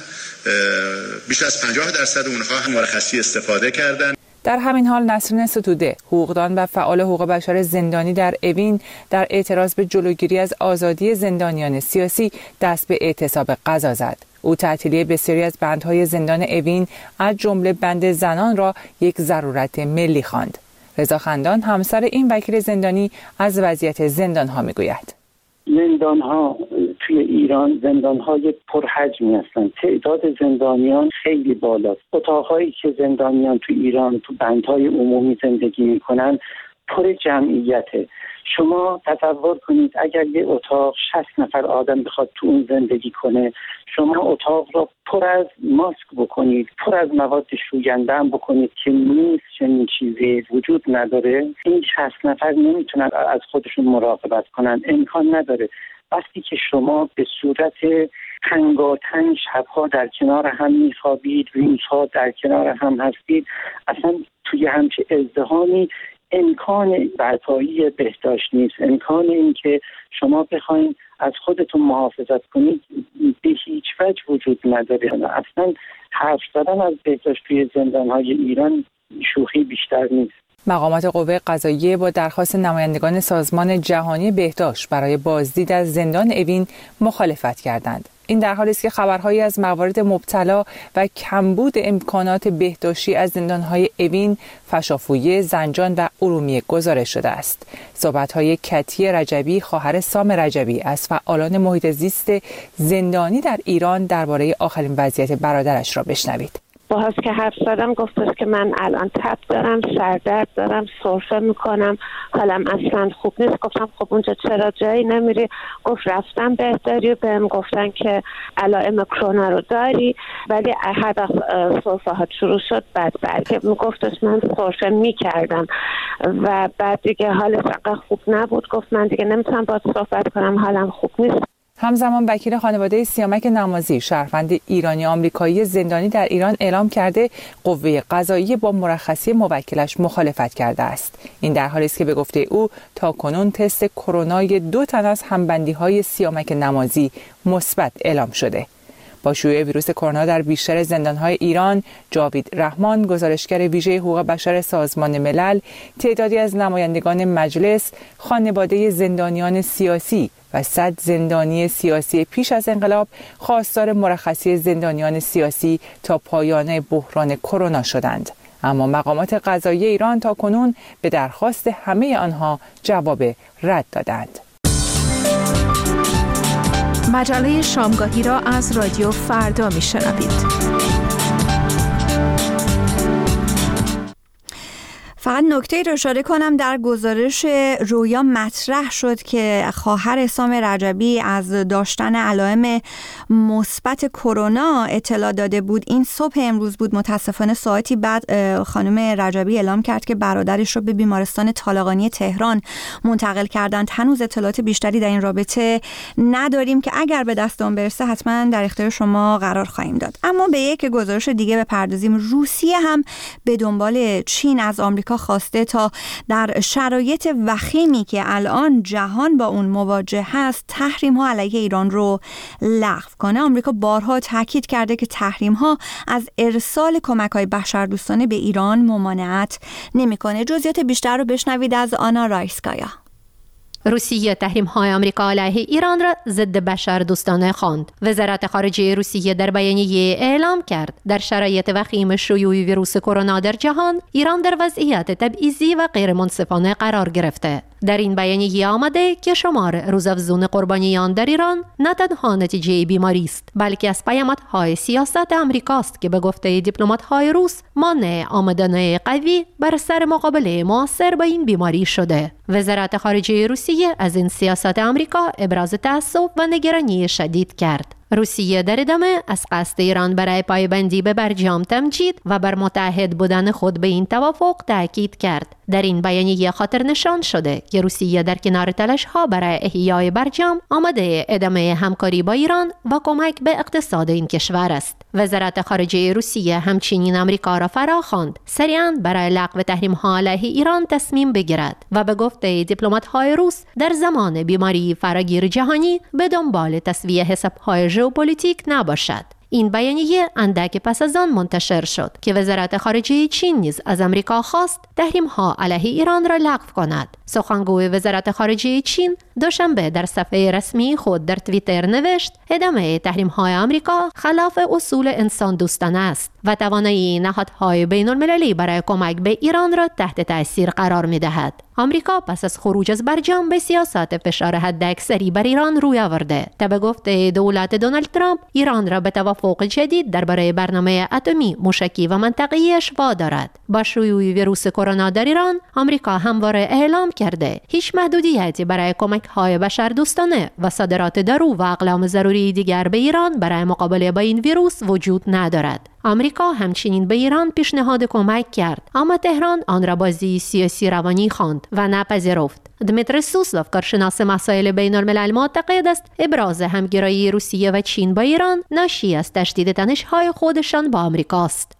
بیش از پنجاه درصد اونها هم مرخصی استفاده کردند. در همین حال نسرین ستوده، حقوقدان و فعال حقوق بشر زندانی در اوین، در اعتراض به جلوگیری از آزادی زندانیان سیاسی دست به اعتصاب قضا زد. او تعطیلی بسیاری از بندهای زندان اوین از جمله بند زنان را یک ضرورت ملی خواند. رضا خندان، همسر این وکیل زندانی، از وضعیت زندانها میگوید. زندانها توی ایران زندانهای پرحجمی هستند. تعداد زندانیان خیلی بالاست. اتاقهایی که زندانیان توی ایران تو بندهای عمومی زندگی میکنن پر جمعیته. شما تصور کنید اگر یه اتاق شصت نفر آدم بخواد تو اون زندگی کنه، شما اتاق را پر از ماسک بکنید، پر از مواد شوینده هم بکنید که نیست، چنین چیزی وجود نداره. این شصت نفر نمیتونن از خودشون مراقبت کنن، امکان نداره. وقتی که شما به صورت تنگاتنگ شبها در کنار هم میخوابید، روزها در کنار هم هستید، اصلا توی همچه ازدحامی امکان برپایی بهداشت نیست. امکان این که شما بخواید از خودتون محافظت کنید به هیچ وجه وجود نداره. اصلا حرف زدن از بهداشت توی زندانهای ایران شوخی بیشتر نیست. مقامات قوه قضاییه با درخواست نمایندگان سازمان جهانی بهداشت برای بازدید از زندان اوین مخالفت کردند. این در حالی است که خبرهایی از موارد مبتلا و کمبود امکانات بهداشتی از زندانهای اوین، فشافویه، زنجان و ارومیه گزارش شده است. صحبت‌های کتی رجبی، خواهر سام رجبی، از فعالان محیط زیست زندانی در ایران درباره آخرین وضعیت برادرش را بشنوید. باهاش که حرف زدم گفتش که من الان تب دارم، سردرد دارم، سرفه میکنم، حالم اصلا خوب نیست. گفتم خب اونجا چرا جایی نمیری؟ گفت رفتم بهداری و بهم گفتن که علائم کرونا رو داری، ولی هر وقت سرفه ها شروع شد بعد برگه میگفتش من سرفه میکردم و بعد دیگه حالش انقدر خوب نبود. گفت من دیگه نمیتونم باهات صحبت کنم، حالم خوب نیست. همزمان وکیل خانواده سیامک نمازی، شهروند ایرانی آمریکایی زندانی در ایران، اعلام کرده قوه قضاییه با مرخصی موکلش مخالفت کرده است. این در حالی است که به گفته او تاکنون تست کرونای دو تن از همبندی‌های سیامک نمازی مثبت اعلام شده. با شیوع ویروس کرونا در بیشتر زندان‌های ایران، جاوید رحمان، گزارشگر ویژه حقوق بشر سازمان ملل، تعدادی از نمایندگان مجلس، خانواده زندانیان سیاسی و صد زندانی سیاسی پیش از انقلاب خواستار مرخصی زندانیان سیاسی تا پایان بحران کرونا شدند. اما مقامات قضایی ایران تاکنون به درخواست همه آنها جواب رد دادند. مجله شامگاهی را از رادیو فردا میشنوید. فقط نکته را اشاره کنم، در گزارش رویا مطرح شد که خواهر حسام رجبی از داشتن علائم مثبت کرونا اطلاع داده بود. این صبح امروز بود، متاسفانه ساعتی بعد خانم رجبی اعلام کرد که برادرش رو به بیمارستان طالقانی تهران منتقل کردند. هنوز اطلاعات بیشتری در این رابطه نداریم که اگر به دستمون برسه حتما در اختیار شما قرار خواهیم داد. اما به یک گزارش دیگه بپردازیم. روسیه هم به دنبال چین از آمریکا خواسته تا در شرایط وخیمی که الان جهان با اون مواجه هست تحریم ها علیه ایران رو لغو کنه. آمریکا بارها تاکید کرده که تحریم ها از ارسال کمک های بشردوستانه به ایران ممانعت نمیکنه. جزئیات بیشتر رو بشنوید از آنا رایسکایا. روسیه تحریم‌های آمریکا علیه ایران را ضد بشردوستانه خواند. وزارت خارجه روسیه در بیانیه اعلام کرد در شرایط وخیم شیوع ویروس کرونا در جهان، ایران در وضعیت تبعیضی و غیر منصفانه قرار گرفته. در این بیانیه آمده که شمار روزافزون قربانیان در ایران نه تنها نتیجه بیماری است، بلکه از پیامدهای سیاست آمریکاست که به گفته دیپلمات‌های روس مانع آمدن قوی بر سر مقابله موثر با این بیماری شده. وزارت خارجه روسیه از این سیاست آمریکا ابراز تأسف و نگرانی شدید کرد. روسیه در ادامه از قصد ایران برای پایبندی به برجام تمجید و بر متحد بودن خود به این توافق تاکید کرد. در این بیانیه خاطر نشان شده که روسیه در کنار تلاش‌ها برای احیای برجام آماده ادامه همکاری با ایران و کمک به اقتصاد این کشور است. وزارت خارجه روسیه همچنین آمریکا را فراخواند سریعاً برای لغو تحریم‌ها علیه ایران تصمیم بگیرد و به گفته دیپلمات‌های روس در زمان بیماری فراگیر جهانی به دنبال تسویه حساب‌های ژئوپلیتیک نباشد. این بیانیه اندک پس از آن منتشر شد که وزارت خارجه چین نیز از آمریکا خواست تحریم‌ها علیه ایران را لغو کند. سخنگوی وزارت خارجه چین دوشنبه در صفحه رسمی خود در توییتر نوشت ادامه تحریم‌های آمریکا خلاف اصول انسان دوستانه است و توانایی نهادهای بین‌المللی برای کمک به ایران را تحت تأثیر قرار می‌دهد. آمریکا پس از خروج از برجام به سیاست فشار حداکثری بر ایران روی آورده تا به گفته دولت دونالد ترامپ ایران را به توافق جدید درباره برنامه اتمی موشکی و منطقه‌ایش وادارد. با شیوع ویروس کرونا در ایران، آمریکا همواره اعلام کرده هیچ محدودیتی برای کمک‌های بشردوستانه و صادرات دارو و اقلام ضروری دیگر به ایران برای مقابله با این ویروس وجود ندارد. آمریکا همچنین به ایران پیشنهاد کمک کرد، اما تهران آن را بازی سیاسی روانی خواند و نپذیرفت. دمیتری سوسلوف، کارشناس مسائل بین الملل، معتقد است ابراز همگرایی روسیه و چین با ایران ناشی از تشدید تنش‌های خودشان با آمریکاست.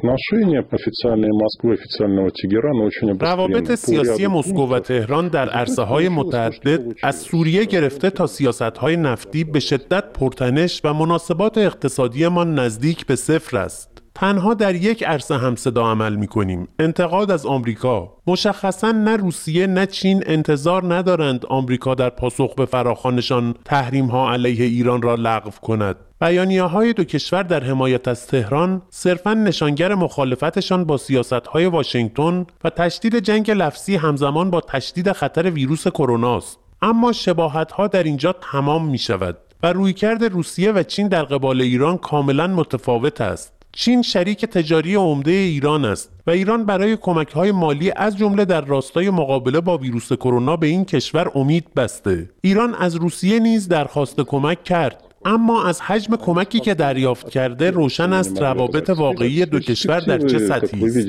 روابط سیاسی مسکو و تهران در عرصه‌های متعدد از سوریه گرفته تا سیاست‌های نفتی به شدت پرتنش و مناسبات اقتصادیمان نزدیک به صفر است. تنها در یک عرصه همصدا عمل می‌کنیم، انتقاد از آمریکا. مشخصاً نه روسیه نه چین انتظار ندارند آمریکا در پاسخ به فراخوانشان تحریم‌ها علیه ایران را لغو کند. بیانیه‌های دو کشور در حمایت از تهران صرفاً نشانگر مخالفتشان با سیاست‌های واشنگتن و تشدید جنگ لفظی همزمان با تشدید خطر ویروس کرونا است. اما شباهت‌ها در اینجا تمام می‌شود و رویکرد روسیه و چین در قبال ایران کاملاً متفاوت است. چین شریک تجاری عمده ایران است و ایران برای کمک‌های مالی از جمله در راستای مقابله با ویروس کرونا به این کشور امید بسته. ایران از روسیه نیز درخواست کمک کرد، اما از حجم کمکی که دریافت کرده روشن است روابط واقعی دو کشور در چه سطحی است.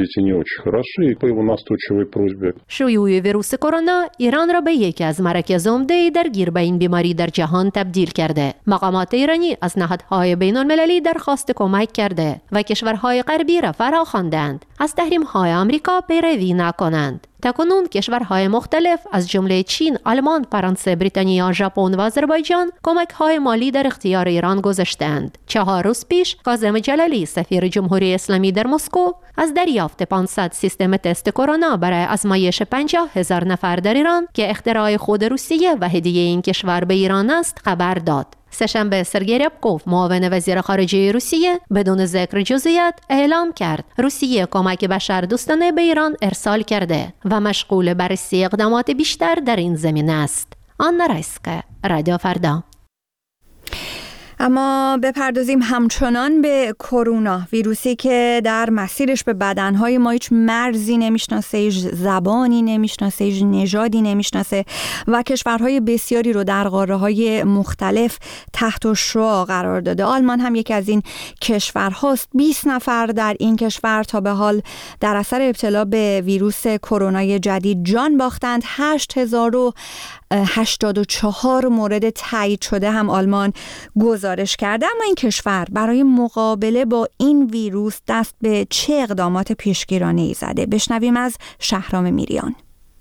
شیوع ویروس کرونا ایران را به یکی از مراکز عمده درگیر به این بیماری در جهان تبدیل کرده. مقامات ایرانی از نهادهای بین‌المللی درخواست کمک کرده و کشورهای غربی را فراخواندند از تحریم‌های آمریکا پیروی نکنند. تاکنون کشورهای مختلف از جمله چین، آلمان، فرانسه، بریتانیا، ژاپن و آذربایجان کمک‌های مالی در اختیار ایران گذاشتند. چهار روز پیش کاظم جلالی سفیر جمهوری اسلامی در مسکو از دریافت پانصد سیستم تست کرونا برای آزمایش پنجاه هزار نفر در ایران که اختراع خود روسیه و هدیه این کشور به ایران است خبر داد. سه‌شنبه سرگئی ربکوف معاون وزیر خارجه روسیه بدون ذکر جزئیات اعلام کرد روسیه کمک بشردوستانه به ایران ارسال کرده و مشغول بررسی اقدامات بیشتر در این زمینه است. آنا رایسکا، رادیو فردا. اما بپردازیم همچنان به کرونا، ویروسی که در مسیرش به بدنهای ما هیچ مرزی نمیشناسه، هیچ زبانی نمیشناسه، هیچ نژادی نمیشناسه و کشورهای بسیاری رو در قاره‌های مختلف تحت الشعاع قرار داده. آلمان هم یکی از این کشورهاست. بیست نفر در این کشور تا به حال در اثر ابتلا به ویروس کرونا جدید جان باختند. هشت هزار و هشتاد و چهار مورد تایید شده هم آلمان گزارش کرده. اما این کشور برای مقابله با این ویروس دست به چه اقدامات پیشگیرانه‌ای زده؟ بشنویم از شهرام میریان.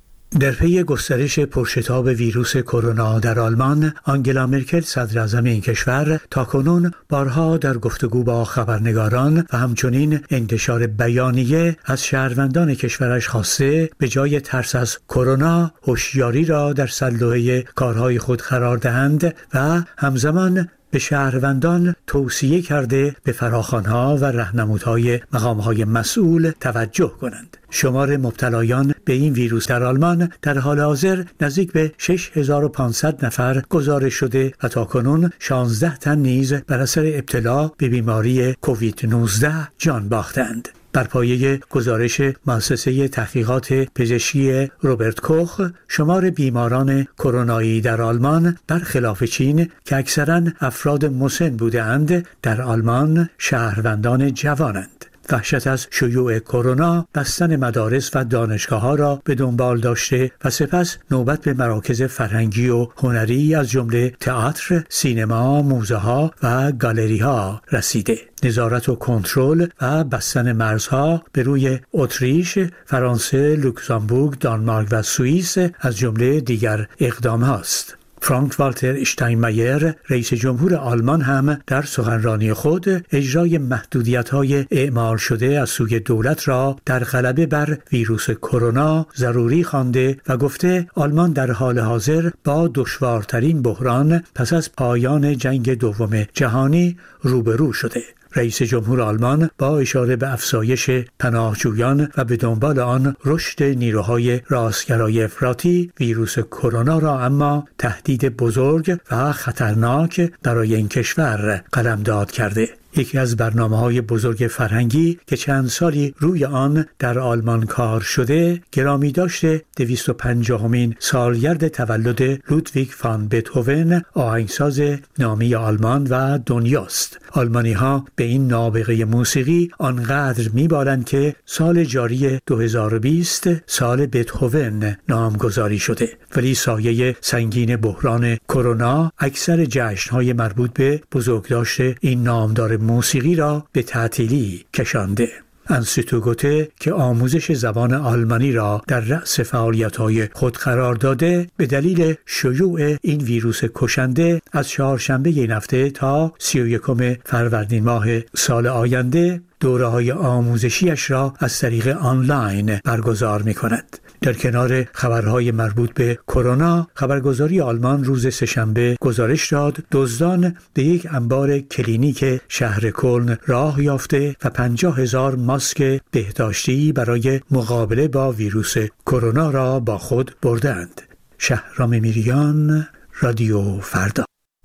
در پی گسترش پرشتاب ویروس کرونا در آلمان، آنگلا مرکل صدراعظم این کشور تاکنون بارها در گفتگو با خبرنگاران و همچنین انتشار بیانیه از شهروندان کشورش خواسته به جای ترس از کرونا هوشیاری را در سلوحه کارهای خود قرار دهند و همزمان به شهروندان توصیه کرده به فراخوان‌ها و راهنمودهای مقام‌های مسئول توجه کنند. شمار مبتلایان به این ویروس در آلمان در حال حاضر نزدیک به شش هزار و پانصد نفر گزارش شده و تاکنون شانزده تن نیز بر اثر ابتلا به بیماری کووید نوزده جان باختند. بر پایه گزارش مؤسسه تحقیقات پزشکی روبرت کوخ، شمار بیماران کرونایی در آلمان برخلاف چین که اکثراً افراد مسن بودند، در آلمان شهروندان جوانند. وحشت از شیوع کرونا بستن مدارس و دانشگاه‌ها را به دنبال داشته و سپس نوبت به مراکز فرهنگی و هنری از جمله تئاتر، سینما، موزه‌ها و گالری‌ها رسیده. نظارت و کنترل و بستن مرزها به روی اتریش، فرانسه، لوکزامبورگ، دانمارک و سوئیس از جمله دیگر اقدام هاست. فرانک والتر اشتاینمایر رئیس جمهور آلمان هم در سخنرانی خود اجرای محدودیت‌های اعمال شده از سوی دولت را در غلبه بر ویروس کرونا ضروری خوانده و گفته آلمان در حال حاضر با دشوارترین بحران پس از پایان جنگ دوم جهانی روبرو شده. رئیس جمهور آلمان با اشاره به افزایش پناهجویان و به دنبال آن رشد نیروهای راستگرای افراطی ویروس کرونا را اما تهدید بزرگ و خطرناک برای این کشور قلمداد کرده. یکی از برنامه‌های بزرگ فرهنگی که چند سالی روی آن در آلمان کار شده، گرامی داشته دویست و پنجاهمین سالگرد تولد لودویگ فان بتهوون، آهنگساز نامی آلمان و دنیاست. آلمانی‌ها به این نابغه موسیقی آنقدر می‌بالند که سال جاری دو هزار و بیست سال بتهوون نامگذاری شده، ولی سایه سنگین بحران کرونا اکثر جشن‌های مربوط به بزرگداشت این نامدار موسیقی را به تعطیلی کشانده. انستیتو گوته که آموزش زبان آلمانی را در رأس فعالیت‌های خود قرار داده، به دلیل شیوع این ویروس کشنده از چهارشنبه این هفته تا سی و یکم فروردین ماه سال آینده دوره‌های آموزشیش را از طریق آنلاین برگزار می‌کند. در کنار خبرهای مربوط به کرونا، خبرگزاری آلمان روز سه‌شنبه گزارش داد دزدان به یک انبار کلینیک شهر کلن راه یافته و پنجاه هزار ماسک بهداشتی برای مقابله با ویروس کرونا را با خود بردند. شهرام میریان، رادیو فردا.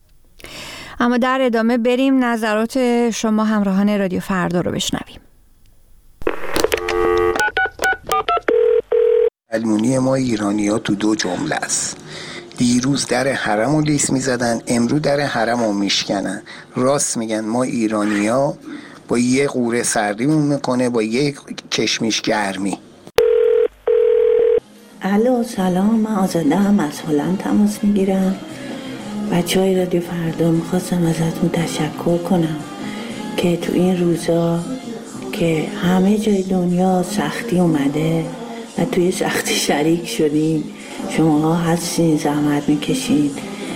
اما در ادامه بریم نظرات شما همراهان رادیو فردا رو بشنویم. المونی ما ایرانی ها تو دو جمله است. دیروز در حرم رو لیس می زدن، امرو در حرم رو میشکنن. راست میگن ما ایرانی ها با یه قوره سردیمون میکنه، با یه کشمیش گرمی. الو سلام، من آزاده هم از هلند تماس میگیرم. بچه های رادیو فردا میخواستم ازتون تشکر کنم که تو این روزا که همه جای دنیا سختی اومده، و توی سختی شریک شدین. شماها هستین، زحمت میکشین.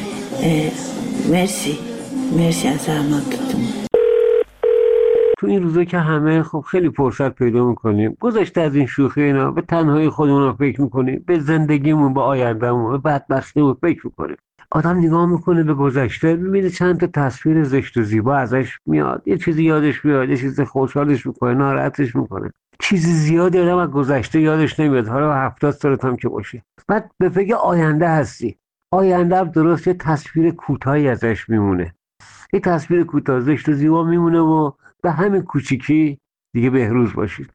مرسی مرسی از زحماتتون. تو این روزا که همه خب خیلی فرصت پیدا میکنیم، گذشته از این شوخی اینا، به تنهایی خودمون فکر میکنیم، به زندگیمون، به آیندهمون، به بدبختیمون فکر میکنیم. آدم نگاه میکنه به گذشته، میبینه چند تا تصویر زشت و زیبا ازش میاد، یه چیزی یادش میاد، یه چیزی خوشحالش میکنه، ناراحتش میکنه. چیزی زیادی آدم از گذشته یادش نمیاد، حالا هفتاد سالت هم که باشی. بعد به فکر آینده هستی. آینده هم درست یه تصویر کوتاهی ازش میمونه. یه تصویر کوتاه زشت و زیبا میمونه و به همین کوچیکی دیگه بهروز باشید.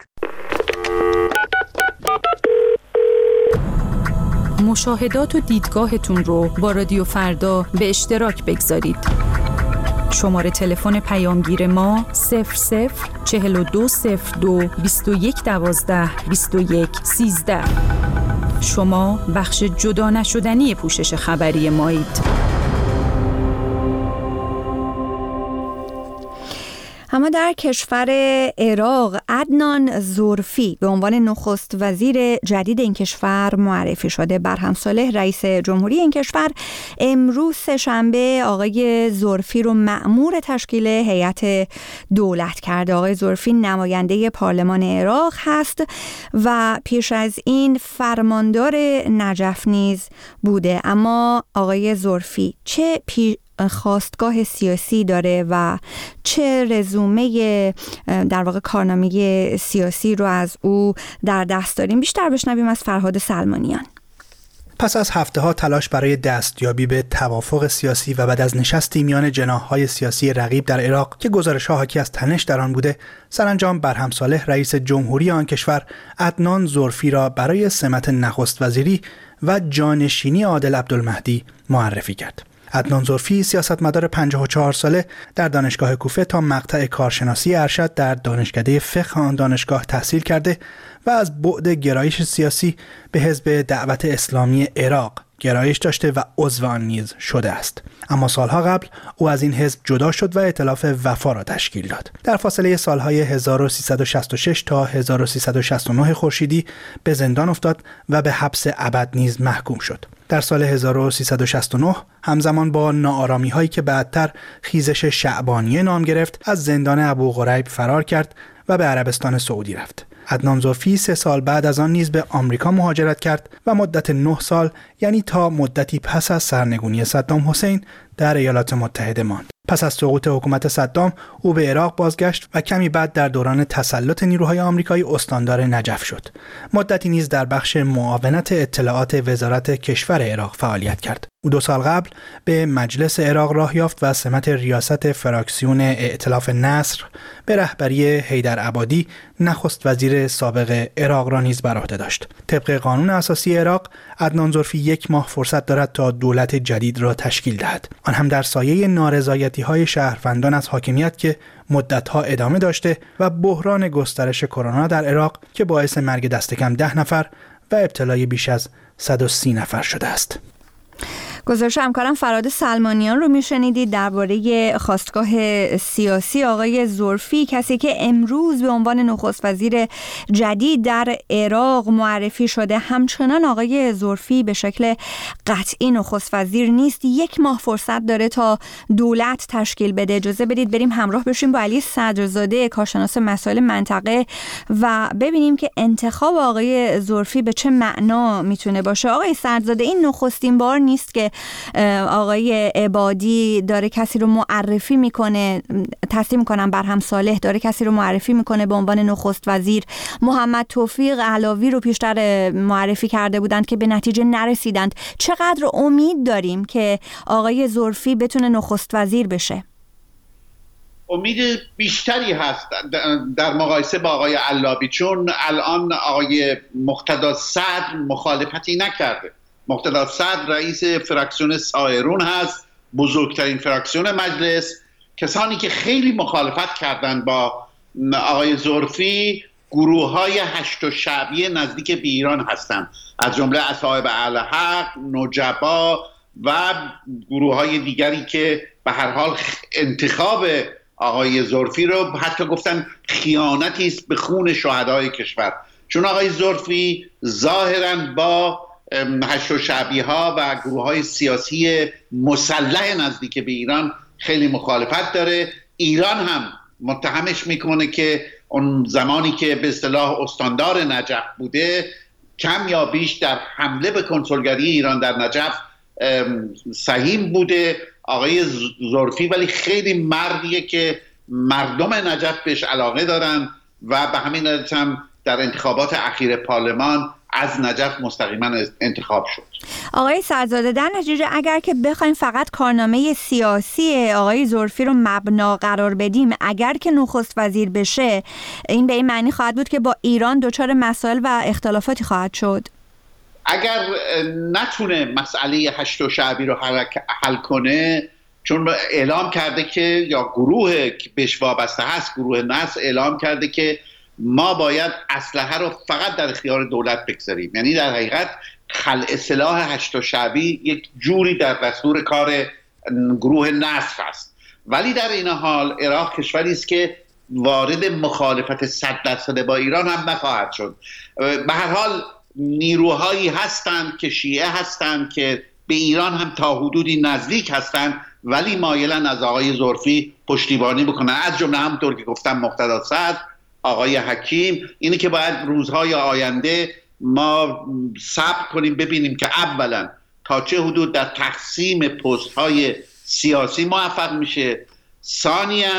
مشاهدات و دیدگاهتون رو با رادیو فردا به اشتراک بگذارید. شماره تلفن پیامگیر ما صفر صفر چهل و دو صفر دو بیست و یک دوازده بیست و یک سیزده. شما بخش جدا نشدنی پوشش خبری مایید. اما در کشور عراق عدنان زرفی به عنوان نخست وزیر جدید این کشور معرفی شده. برهم صالح رئیس جمهوری این کشور امروز سه‌شنبه آقای زرفی رو مأمور تشکیل هیئت دولت کرده. آقای زرفی نماینده پارلمان عراق هست و پیش از این فرماندار نجف نیز بوده. اما آقای زرفی چه پی خواستگاه سیاسی داره و چه رزومه در واقع کارنامه سیاسی رو از او در دست داریم؟ بیشتر بشنویم از فرهاد سلمانیان. پس از هفته ها تلاش برای دستیابی به توافق سیاسی و بعد از نشستی میان جناح‌های سیاسی رقیب در عراق که گزارش‌ها حاکی از تنش در آن بوده، سرانجام برهم صالح رئیس جمهوری آن کشور عدنان زرفی را برای سمت نخست وزیری و جانشینی عادل عبدالمهدی معرفی کرد. عدنان زرفی سیاستمدار پنجاه و چهار ساله در دانشگاه کوفه تا مقطع کارشناسی ارشد در دانشکده فقه آن دانشگاه تحصیل کرده و از بعد گرایش سیاسی به حزب دعوت اسلامی عراق گرایش داشته و عضو آن نیز شده است. اما سالها قبل او از این حزب جدا شد و ائتلاف وفا را تشکیل داد. در فاصله سالهای هزار و سیصد و شصت و شش تا هزار و سیصد و شصت و نه خورشیدی به زندان افتاد و به حبس ابد نیز محکوم شد. در سال هزار و سیصد و شصت و نه همزمان با ناآرامی هایی که بعدتر خیزش شعبانیه نام گرفت از زندان ابو غریب فرار کرد و به عربستان سعودی رفت. عدنان زرفی سه سال بعد از آن نیز به آمریکا مهاجرت کرد و مدت نه سال، یعنی تا مدتی پس از سرنگونی صدام حسین، در ایالات متحده ماند. پس از سقوط حکومت صدام او به عراق بازگشت و کمی بعد در دوران تسلط نیروهای آمریکایی استاندار نجف شد. مدتی نیز در بخش معاونت اطلاعات وزارت کشور عراق فعالیت کرد. او دو سال قبل به مجلس عراق راه یافت و سمت ریاست فراکسیون ائتلاف نصر به رهبری حیدر عبادی نخست وزیر سابق عراق را نیز بر عهده داشت. طبق قانون اساسی عراق عدنان زرفی یک ماه فرصت دارد تا دولت جدید را تشکیل دهد، آن هم در سایه نارضایتی‌های شهروندان از حاکمیت که مدت‌ها ادامه داشته و بحران گسترش کرونا در عراق که باعث مرگ دست کم ده نفر و ابتلای بیش از صد و سی نفر شده است. گزارش همکارم فرهاد سلمانیان رو میشنیدید درباره خواستگاه سیاسی آقای زرفی، کسی که امروز به عنوان نخست وزیر جدید در عراق معرفی شده. همچنان آقای زرفی به شکل قطعی نخست وزیر نیست، یک ماه فرصت داره تا دولت تشکیل بده. اجازه بدید بریم همراه بشیم با علی صدرزاده، کارشناس مسائل منطقه، و ببینیم که انتخاب آقای زرفی به چه معنا میتونه باشه. آقای صدرزاده، این نخستین بار نیست که آقای عبادی داره کسی رو معرفی میکنه، تصدیق میکنم برهم صالح داره کسی رو معرفی میکنه به عنوان نخست وزیر. محمد توفیق علاوی رو پیشتر معرفی کرده بودند که به نتیجه نرسیدند. چقدر امید داریم که آقای زرفی بتونه نخست وزیر بشه؟ امید بیشتری هست در مقایسه با آقای علاوی، چون الان آقای مقتدا صدر مخالفتی نکرده. مقتدا صدر رئیس فراکسیون سایرون هست، بزرگترین فراکسیون مجلس. کسانی که خیلی مخالفت کردند با آقای زرفی گروه های هشت شعبی نزدیک به ایران هستند، از جمله اصحاب الحق، نجبا و گروه های دیگری که به هر حال انتخاب آقای زرفی رو حتی گفتن خیانتی است به خون شهدای کشور، چون آقای زرفی ظاهراً با هشت و شعبی ها و گروه های سیاسی مسلح نزدیک به ایران خیلی مخالفت داره. ایران هم متهمش میکنه که اون زمانی که به اصطلاح استاندار نجف بوده کم یا بیش در حمله به کنسولگری ایران در نجف سهیم بوده. آقای زرفی ولی خیلی مردیه که مردم نجف بهش علاقه دارن و به همین علت هم در انتخابات اخیر پارلمان از نجف مستقیما انتخاب شد. آقای سرزاده، در نتیجه اگر که بخوایم فقط کارنامه سیاسی آقای زرفی رو مبنا قرار بدیم، اگر که نخست وزیر بشه، این به این معنی خواهد بود که با ایران دچار مسائل و اختلافاتی خواهد شد؟ اگر نتونه مسئله هشت و شعبی رو حل کنه، چون اعلام کرده که یا گروه که بهش وابسته هست، گروه نصر اعلام کرده که ما باید اسلحه رو فقط در اختیار دولت بگذاریم. یعنی در حقیقت خلع سلاح هشت و شعبی یک جوری در دستور کار گروه نصر است. ولی در این حال عراق کشوری است که وارد مخالفت صد درصد با ایران هم نخواهد شد. به هر حال نیروهایی هستند که شیعه هستند که به ایران هم تا حدودی نزدیک هستند، ولی مایلن از آقای زرفی پشتیبانی بکنن، از جمله همونطور که گفتم مقتدی صدر، آقای حکیم. اینه که باید روزهای آینده ما صبر کنیم ببینیم که اولا تا چه حدود در تقسیم پست‌های سیاسی موفق میشه، ثانیاً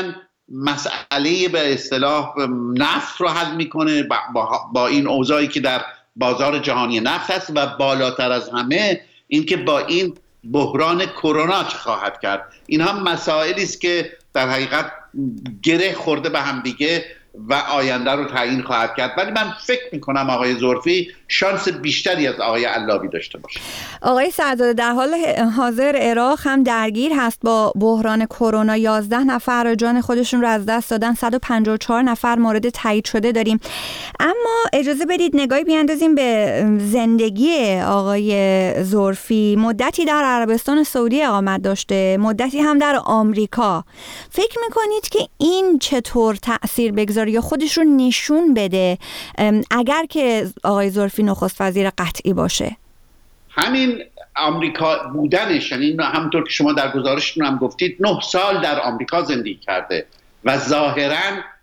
مسئله به اصطلاح نفت رو حل میکنه با, با این اوضاعی که در بازار جهانی نفت هست، و بالاتر از همه اینکه با این بحران کرونا چه خواهد کرد. اینها مسائلی است که در حقیقت گره خورده به هم دیگه و آینده رو تعیین خواهد کرد. ولی من فکر میکنم آقای زرفی شانس بیشتری از آقای علابی داشته باشه. آقای سرزاده، در حال حاضر عراق هم درگیر هست با بحران کرونا. یازده نفر جان خودشون رو از دست دادن، صد و پنجاه و چهار نفر مورد تایید شده داریم. اما اجازه بدید نگاهی بیاندازیم به زندگی آقای زرفی. مدتی در عربستان سعودی اقامت داشته، مدتی هم در آمریکا. فکر میکنید که این چطور تأثیر بگذاره یا خودش رو نشون بده اگر که آقای زرفی نخست وزیر قطعی باشه؟ همین آمریکا بودنش، یعنی همونطور که شما در گزارشتون هم گفتید نه سال در آمریکا زندگی کرده و ظاهراً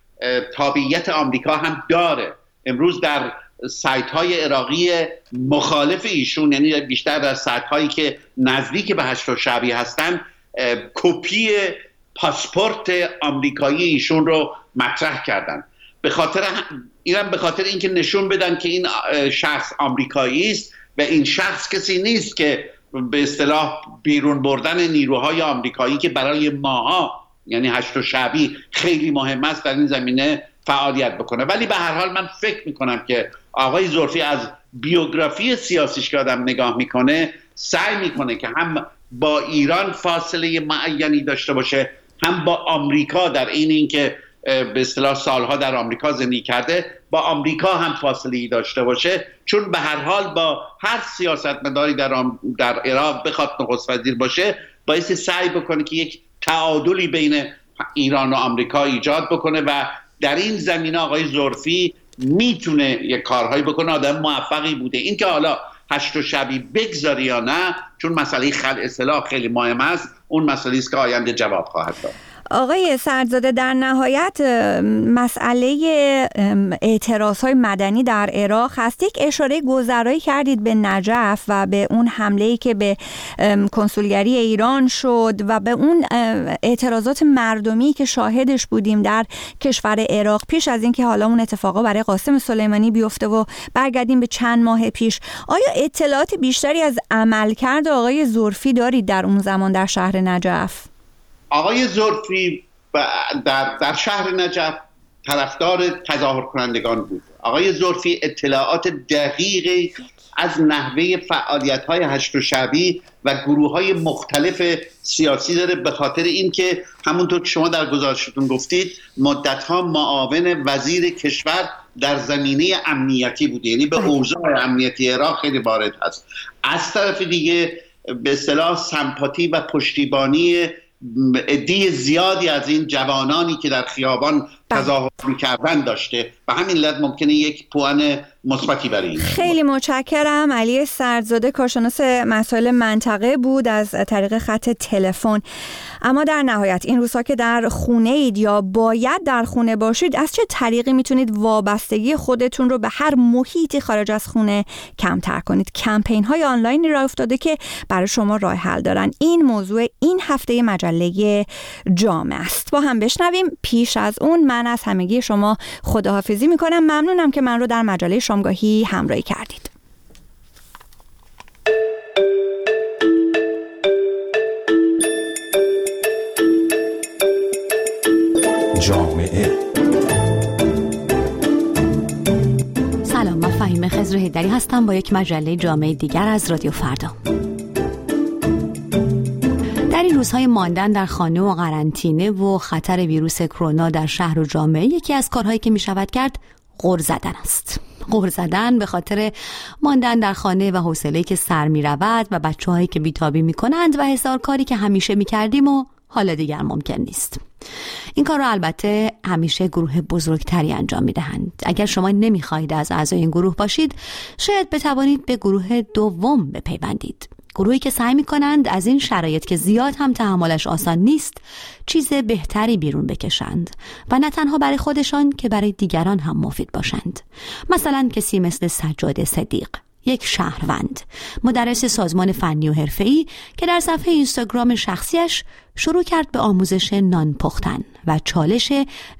تابعیت آمریکا هم داره. امروز در سایت های عراقی مخالف ایشون، یعنی بیشتر در سایت هایی که نزدیک به هشت و شعبی هستن، کپی پاسپورت آمریکایی ایشون رو مطرح کردن. به خاطر ایران، به خاطر اینکه نشون بدن که این شخص آمریکایی است و این شخص کسی نیست که به اصطلاح بیرون بردن نیروهای آمریکایی که برای ماها یعنی هشت و شعبی خیلی مهم است در این زمینه فعالیت بکنه. ولی به هر حال من فکر میکنم که آقای زرفی از بیوگرافی سیاسیش که آدم نگاه میکنه سعی میکنه که هم با ایران فاصله معینی داشته باشه، هم با آمریکا، در این اینکه به اصطلاح سالها در آمریکا زندگی کرده، با آمریکا هم فاصله‌ای داشته باشه، چون به هر حال با هر سیاستمداری در آم... در عراق بخواد نخست وزیر باشه باعث سعی بکنه که یک تعادلی بین ایران و آمریکا ایجاد بکنه و در این زمینه آقای زرفی میتونه یک کارهایی بکنه. آدم موفقی بوده. این که حالا هشت و شعبی بگذاری یا نه، چون مسئله خلع سلاح خیلی مهم است، اون مسئله است که آینده جواب خواهد داد. آقای سرزاده، در نهایت مسئله اعتراضهای مدنی در عراق هست. یک اشاره گذرایی کردید به نجف و به اون حمله‌ای که به کنسولگری ایران شد و به اون اعتراضات مردمی که شاهدش بودیم در کشور عراق پیش از اینکه حالا اون اتفاقا برای قاسم سلیمانی بیفته و برگردیم به چند ماه پیش. آیا اطلاعات بیشتری از عملکرد آقای زرفی دارید در اون زمان در شهر نجف؟ آقای زرفی در, در شهر نجف طرفدار تظاهر کنندگان بود. آقای زرفی اطلاعات دقیقی از نحوه فعالیت‌های هشت و شعبی و گروه‌های مختلف سیاسی داره، به خاطر اینکه همونطور که شما در گزارشتون گفتید مدت‌ها معاون وزیر کشور در زمینه امنیتی بود، یعنی به اوضاع امنیتی عراق خیلی وارد هست. از طرف دیگه به اصطلاح سمپاتی و پشتیبانی عده زیادی از این جوانانی که در خیابان تظاهر می‌کردن داشته و همین علت ممکنه یک پوان مثبتی برای این. خیلی متشکرم. علی سردزاده کارشناس مسائل منطقه بود از طریق خط تلفن. اما در نهایت این روزها که در خونه اید یا باید در خونه باشید، از چه طریقی میتونید وابستگی خودتون رو به هر محیطی خارج از خونه کمتر کنید؟ کمپین های آنلاینی راه افتاده که برای شما راه حل دارن. این موضوع این هفته مجله جامعه است. با هم بشنویم. پیش از اون من از همگی شما خداحافظی میکنم. ممنونم که من رو در مجله شامگاهی همراهی کردید. جامعه. سلام، من فهیمه خضر هیدری هستم با یک مجله جامعه دیگر از رادیو فردا. در این روزهای ماندن در خانه و قرنطینه و خطر ویروس کرونا در شهر و جامعه، یکی از کارهایی که می شود کرد غر زدن است. غر زدن به خاطر ماندن در خانه و حوصله‌ای که سر می رود و بچه‌هایی که بیتابی می کنند و هزار کاری که همیشه می کردیم و حالا دیگر ممکن نیست. این کار را البته همیشه گروه بزرگتری انجام می دهند. اگر شما نمی خواهید از اعضای این گروه باشید، شاید بتوانید به گروه دوم بپیوندید. گروهی که سعی می کنند از این شرایط که زیاد هم تحملش آسان نیست چیز بهتری بیرون بکشند و نه تنها برای خودشان که برای دیگران هم مفید باشند. مثلا کسی مثل سجاد صدیق، یک شهروند، مدرس سازمان فنی و حرفه‌ای که در صفحه اینستاگرام شخصیش شروع کرد به آموزش نان پختن و چالش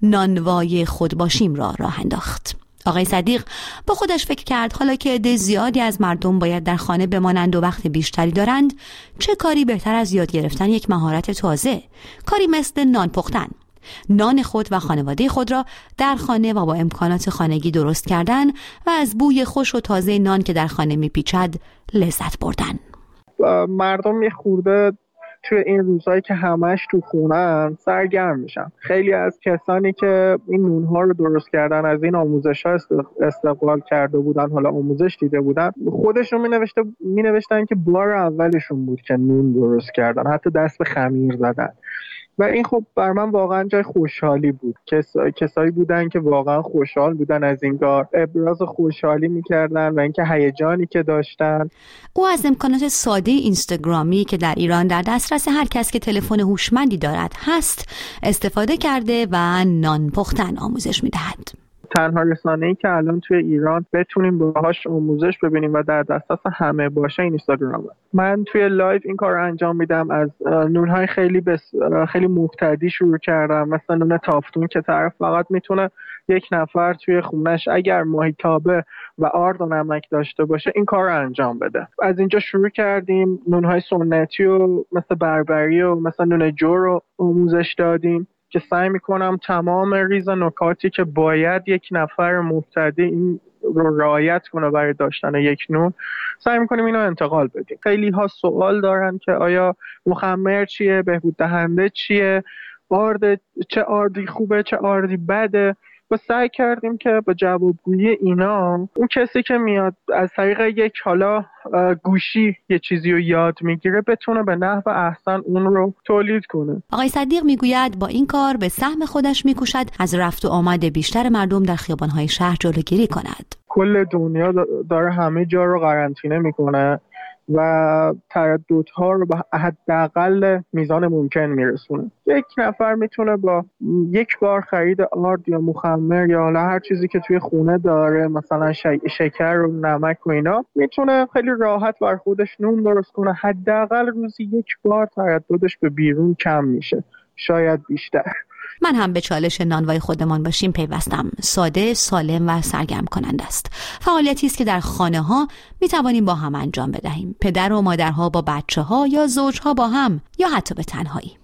نانوای خودباشیم را راه انداخت. آقای صدیق با خودش فکر کرد حالا که عده زیادی از مردم باید در خانه بمانند و وقت بیشتری دارند، چه کاری بهتر از یاد گرفتن یک مهارت تازه، کاری مثل نان پختن. نان خود و خانواده خود را در خانه و با امکانات خانگی درست کردن و از بوی خوش و تازه نان که در خانه میپیچد لذت بردن. مردم یه خورده توی این روزهایی که همش تو خونن سرگرم میشن. خیلی از کسانی که این نونها رو درست کردن، از این آموزش ها استقبال کرده بودن، حالا آموزش دیده بودن، خودشون می نوشته می نوشتن که بار اولشون بود که نون درست کردن، حتی دست به خمیر زدن. و این خب بر من واقعا جای خوشحالی بود. کس... کسایی بودن که واقعا خوشحال بودن از این کار، ابراز خوشحالی میکردن و اینکه هیجانی که داشتن. او از امکانات ساده اینستاگرامی که در ایران در دسترس هر کس که تلفن هوشمندی دارد هست استفاده کرده و نان پختن آموزش میدهد. تنها رسانه‌ای که الان توی ایران بتونیم باهاش آموزش ببینیم و در دسترس همه باشه اینستاگرامه. من توی لایو این کار رو انجام میدم. از نونهای خیلی بس... خیلی مبتدی شروع کردم، مثلا نون تافتون که طرف فقط میتونه یک نفر توی خونش اگر ماهیتابه و آرد و نمک داشته باشه این کار رو انجام بده. از اینجا شروع کردیم. نونهای سنتی و مثل بربری و مثلا نون جو رو آموزش دادیم که سعی میکنم تمام ریز نکاتی که باید یک نفر مبتدی این رو رعایت کنه برای داشتن یک نون، سعی میکنیم اینو انتقال بدیم. خیلی ها سوال دارن که آیا مخمر چیه، بهبود دهنده چیه، آرد چه آردی خوبه چه آردی بده، و سعی کردیم که با جوابگویی اینا اون کسی که میاد از طریق یک حالا گوشی یه چیزی رو یاد میگیره بتونه به نحو احسن اون رو تولید کنه. آقای صدیق میگوید با این کار به سهم خودش میکوشد از رفت و آمد بیشتر مردم در خیابان‌های شهر جلوگیری کند. کل دنیا داره همه جا رو قرنطینه میکنه و ترددها رو به حداقل میزان ممکن میرسونه. یک نفر میتونه با یک بار خرید آرد یا مخمر یا حالا هر چیزی که توی خونه داره، مثلا شکر و نمک و اینا، میتونه خیلی راحت بر خودش نون درست کنه. حداقل روزی یک بار ترددش به بیرون کم میشه، شاید بیشتر. من هم به چالش نانوای خودمان باشیم پیوستم. ساده، سالم و سرگرم کننده است. فعالیتی است که در خانه ها می توانیم با هم انجام بدهیم. پدر و مادرها با بچه ها یا زوجها با هم یا حتی به تنهایی.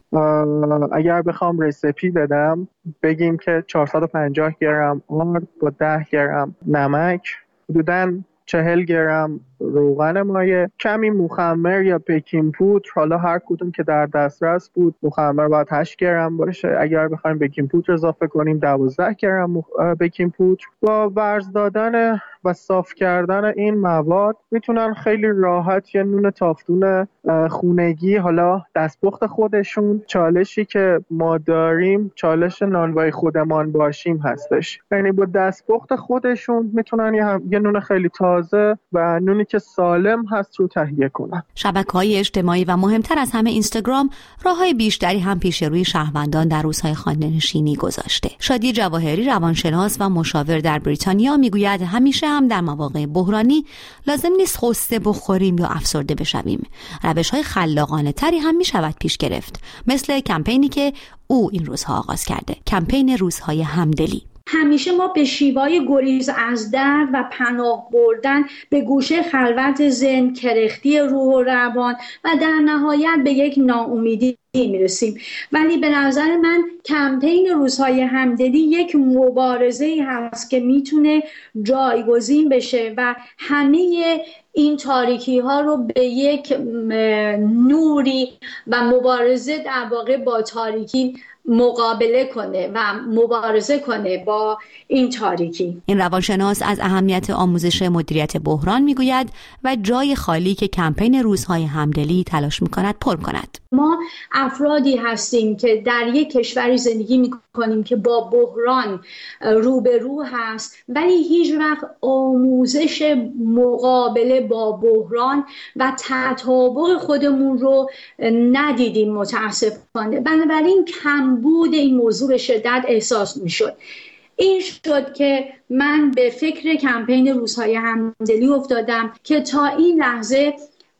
اگر بخوام رسیپی بدم، بگیم که چهارصد و پنجاه گرم آرد با ده گرم نمک، حدوداً چهل گرم روغن مایع، کمی مخمر یا بیکینگ پودر، حالا هر کدوم که در دسترس بود. مخمر باید هشت گرم باشه، اگر بخوایم بیکینگ پودر اضافه کنیم دوازده گرم بیکینگ پودر. با ورز دادن و صاف کردن این مواد میتونن خیلی راحت یه نون تافتون خونگی، حالا دستپخت خودشون، چالشی که ما داریم چالش نانوای خودمان باشیم هستش، یعنی با دستپخت خودشون میتونن یه, یه نون خیلی تازه و نونی که سالم هست رو تهیه کنن. شبکه‌های اجتماعی و مهمتر از همه اینستاگرام راههای بیشتری هم پیش روی شهروندان در روزهای خانه‌نشینی گذاشته. شادی جواهری روانشناس و مشاور در بریتانیا میگوید همیشه هم در مواقع بحرانی لازم نیست غصه بخوریم یا افسرده بشویم. روش‌های خلاقانه تری هم میشود پیش گرفت، مثل کمپینی که او این روزها آغاز کرده، کمپین روزهای همدلی. همیشه ما به شیوای گریز از درد و پناه بردن به گوشه خلوت ذهن، کرختی روح و روان و در نهایت به یک ناامیدی میرسیم. ولی به نظر من کمپین روزهای همدلی یک مبارزه هست که میتونه جایگزین بشه و همه این تاریکی ها رو به یک نوری و مبارزه در واقع با تاریکی مقابله کنه و مبارزه کنه با این تاریکی. این روانشناس از اهمیت آموزش مدیریت بحران میگوید و جای خالی که کمپین روزهای همدلی تلاش میکند پر کند. ما افرادی هستیم که در یک کشوری زندگی میکنیم که با بحران روبرو هست، ولی هیچ وقت آموزش مقابله با بحران و تطابق خودمون رو ندیدیم متاسفانه. بنابراین کمبود این موضوع به شدت احساس میشد. این شد که من به فکر کمپین روزهای همدلی افتادم که تا این لحظه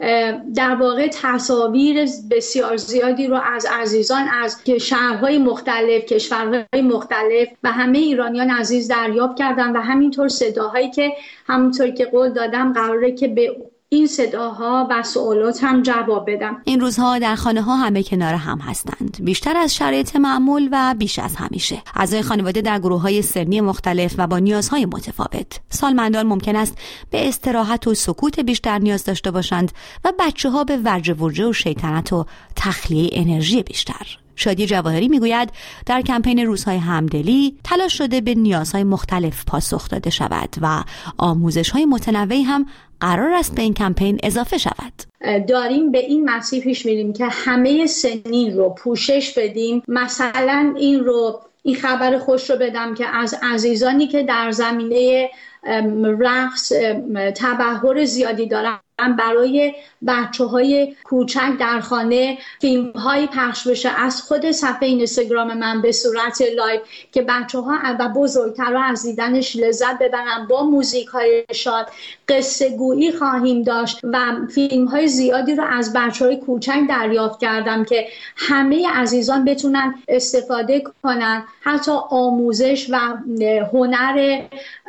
در واقع تصاویر بسیار زیادی رو از عزیزان از شهرهای مختلف، کشورهای مختلف و همه ایرانیان عزیز دریافت کردم و همینطور صداهایی که همونطور که قول دادم قراره که به این صداها و سوالات هم جواب بدم. این روزها در خانه ها همه کنار هم هستند، بیشتر از شرایط معمول و بیش از همیشه. اعضای خانواده در گروه های سنی مختلف و با نیازهای متفاوت. سالمندان ممکن است به استراحت و سکوت بیشتر نیاز داشته باشند و بچه ها به ورجه ورجه و شیطنت و تخلیه انرژی بیشتر. شادی جواهری میگوید در کمپین روزهای همدلی تلاش شده به نیازهای مختلف پاسخ داده شود و آموزش‌های متنوعی هم قرار است به این کمپین اضافه شود. داریم به این مسیر پیش میریم که همه سنین رو پوشش بدیم. مثلا این رو این خبر خوش رو بدم که از عزیزانی که در زمینه رقص تبحر زیادی دارن برای بچه های کوچک در خانه فیلم هایی پخش بشه از خود صفحه اینستاگرام من به صورت لایو که بچه ها و بزرگترها از دیدنش لذت ببرن. با موزیک های شاد قصه گویی خواهیم داشت و فیلم های زیادی رو از بچه های کوچک دریافت کردم که همه عزیزان بتونن استفاده کنن. حتی آموزش و هنر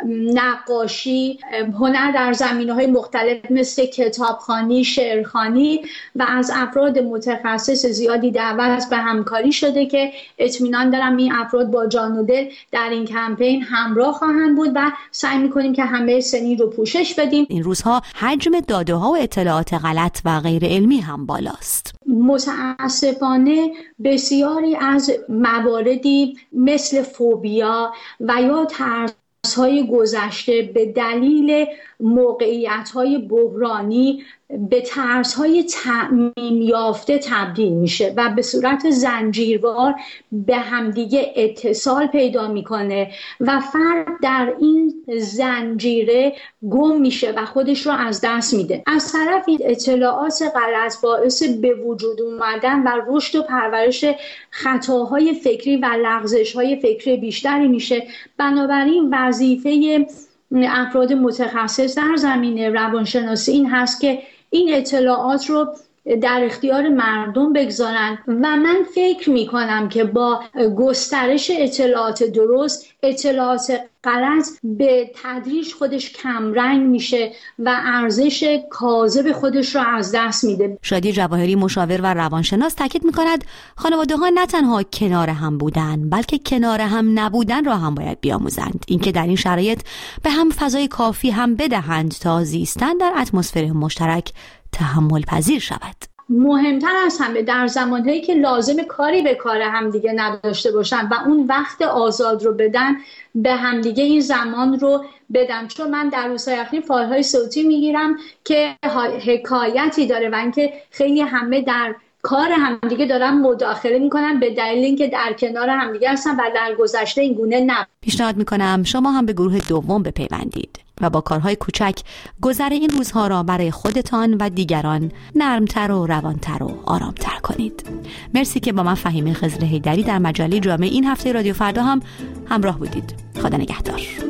نقاشی، هنر در زمینه‌های مختلف مثل کتابخوانی، شعرخوانی و از افراد متخصص زیادی دعوت به همکاری شده که اطمینان دارم این افراد با جان و دل در این کمپین همراه خواهند بود و سعی می‌کنیم که همه سنی رو پوشش بدیم. این روزها حجم داده‌ها و اطلاعات غلط و غیر علمی هم بالاست. متاسفانه بسیاری از مواردی مثل فوبیا و یا ترس های گذشته به دلیل موقعیت‌های بحرانی به ترس‌های تأمین یافته تبدیل میشه و به صورت زنجیروار به همدیگه اتصال پیدا میکنه و فرد در این زنجیره گم میشه و خودش رو از دست میده. از طرف این اطلاعات غلط باعث به وجود اومدن و رشد و پرورش خطاهای فکری و لغزش‌های فکری بیشتری میشه. بنابراین وظیفه افراد متخصص در زمینه روانشناسی این هست که این اطلاعات رو در اختیار مردم بگذارن و من فکر میکنم که با گسترش اطلاعات درست، اطلاعات غلط به تدریج خودش کمرنگ میشه و ارزش کاذب خودش رو از دست میده. شادی جواهری مشاور و روانشناس تاکید میکند خانواده ها نه تنها کنار هم بودن بلکه کنار هم نبودن را هم باید بیاموزند. اینکه در این شرایط به هم فضای کافی هم بدهند تا زیستن در اتمسفر مشترک تحمل پذیر شود. مهمتر از همه در زمانهایی که لازم کاری به کار همدیگه نداشته باشن و اون وقت آزاد رو بدن، به همدیگه این زمان رو بدم. چون من در روزهای اخیر فایل‌های صوتی میگیرم که حکایتی داره و اینکه خیلی همه در کار همدیگه دارن مداخله میکنن به دلیل اینکه در کنار همدیگه هستن و در گذشته این گونه نبود. پیشنهاد میکنم شما هم به گروه دوم بپیوندید و با کارهای کوچک گذر این روزها را برای خودتان و دیگران نرمتر و روانتر و آرامتر کنید. مرسی که با من فهیمه خضر حیدری در مجله جامعه این هفته رادیو فردا هم همراه بودید. خدا نگهدار.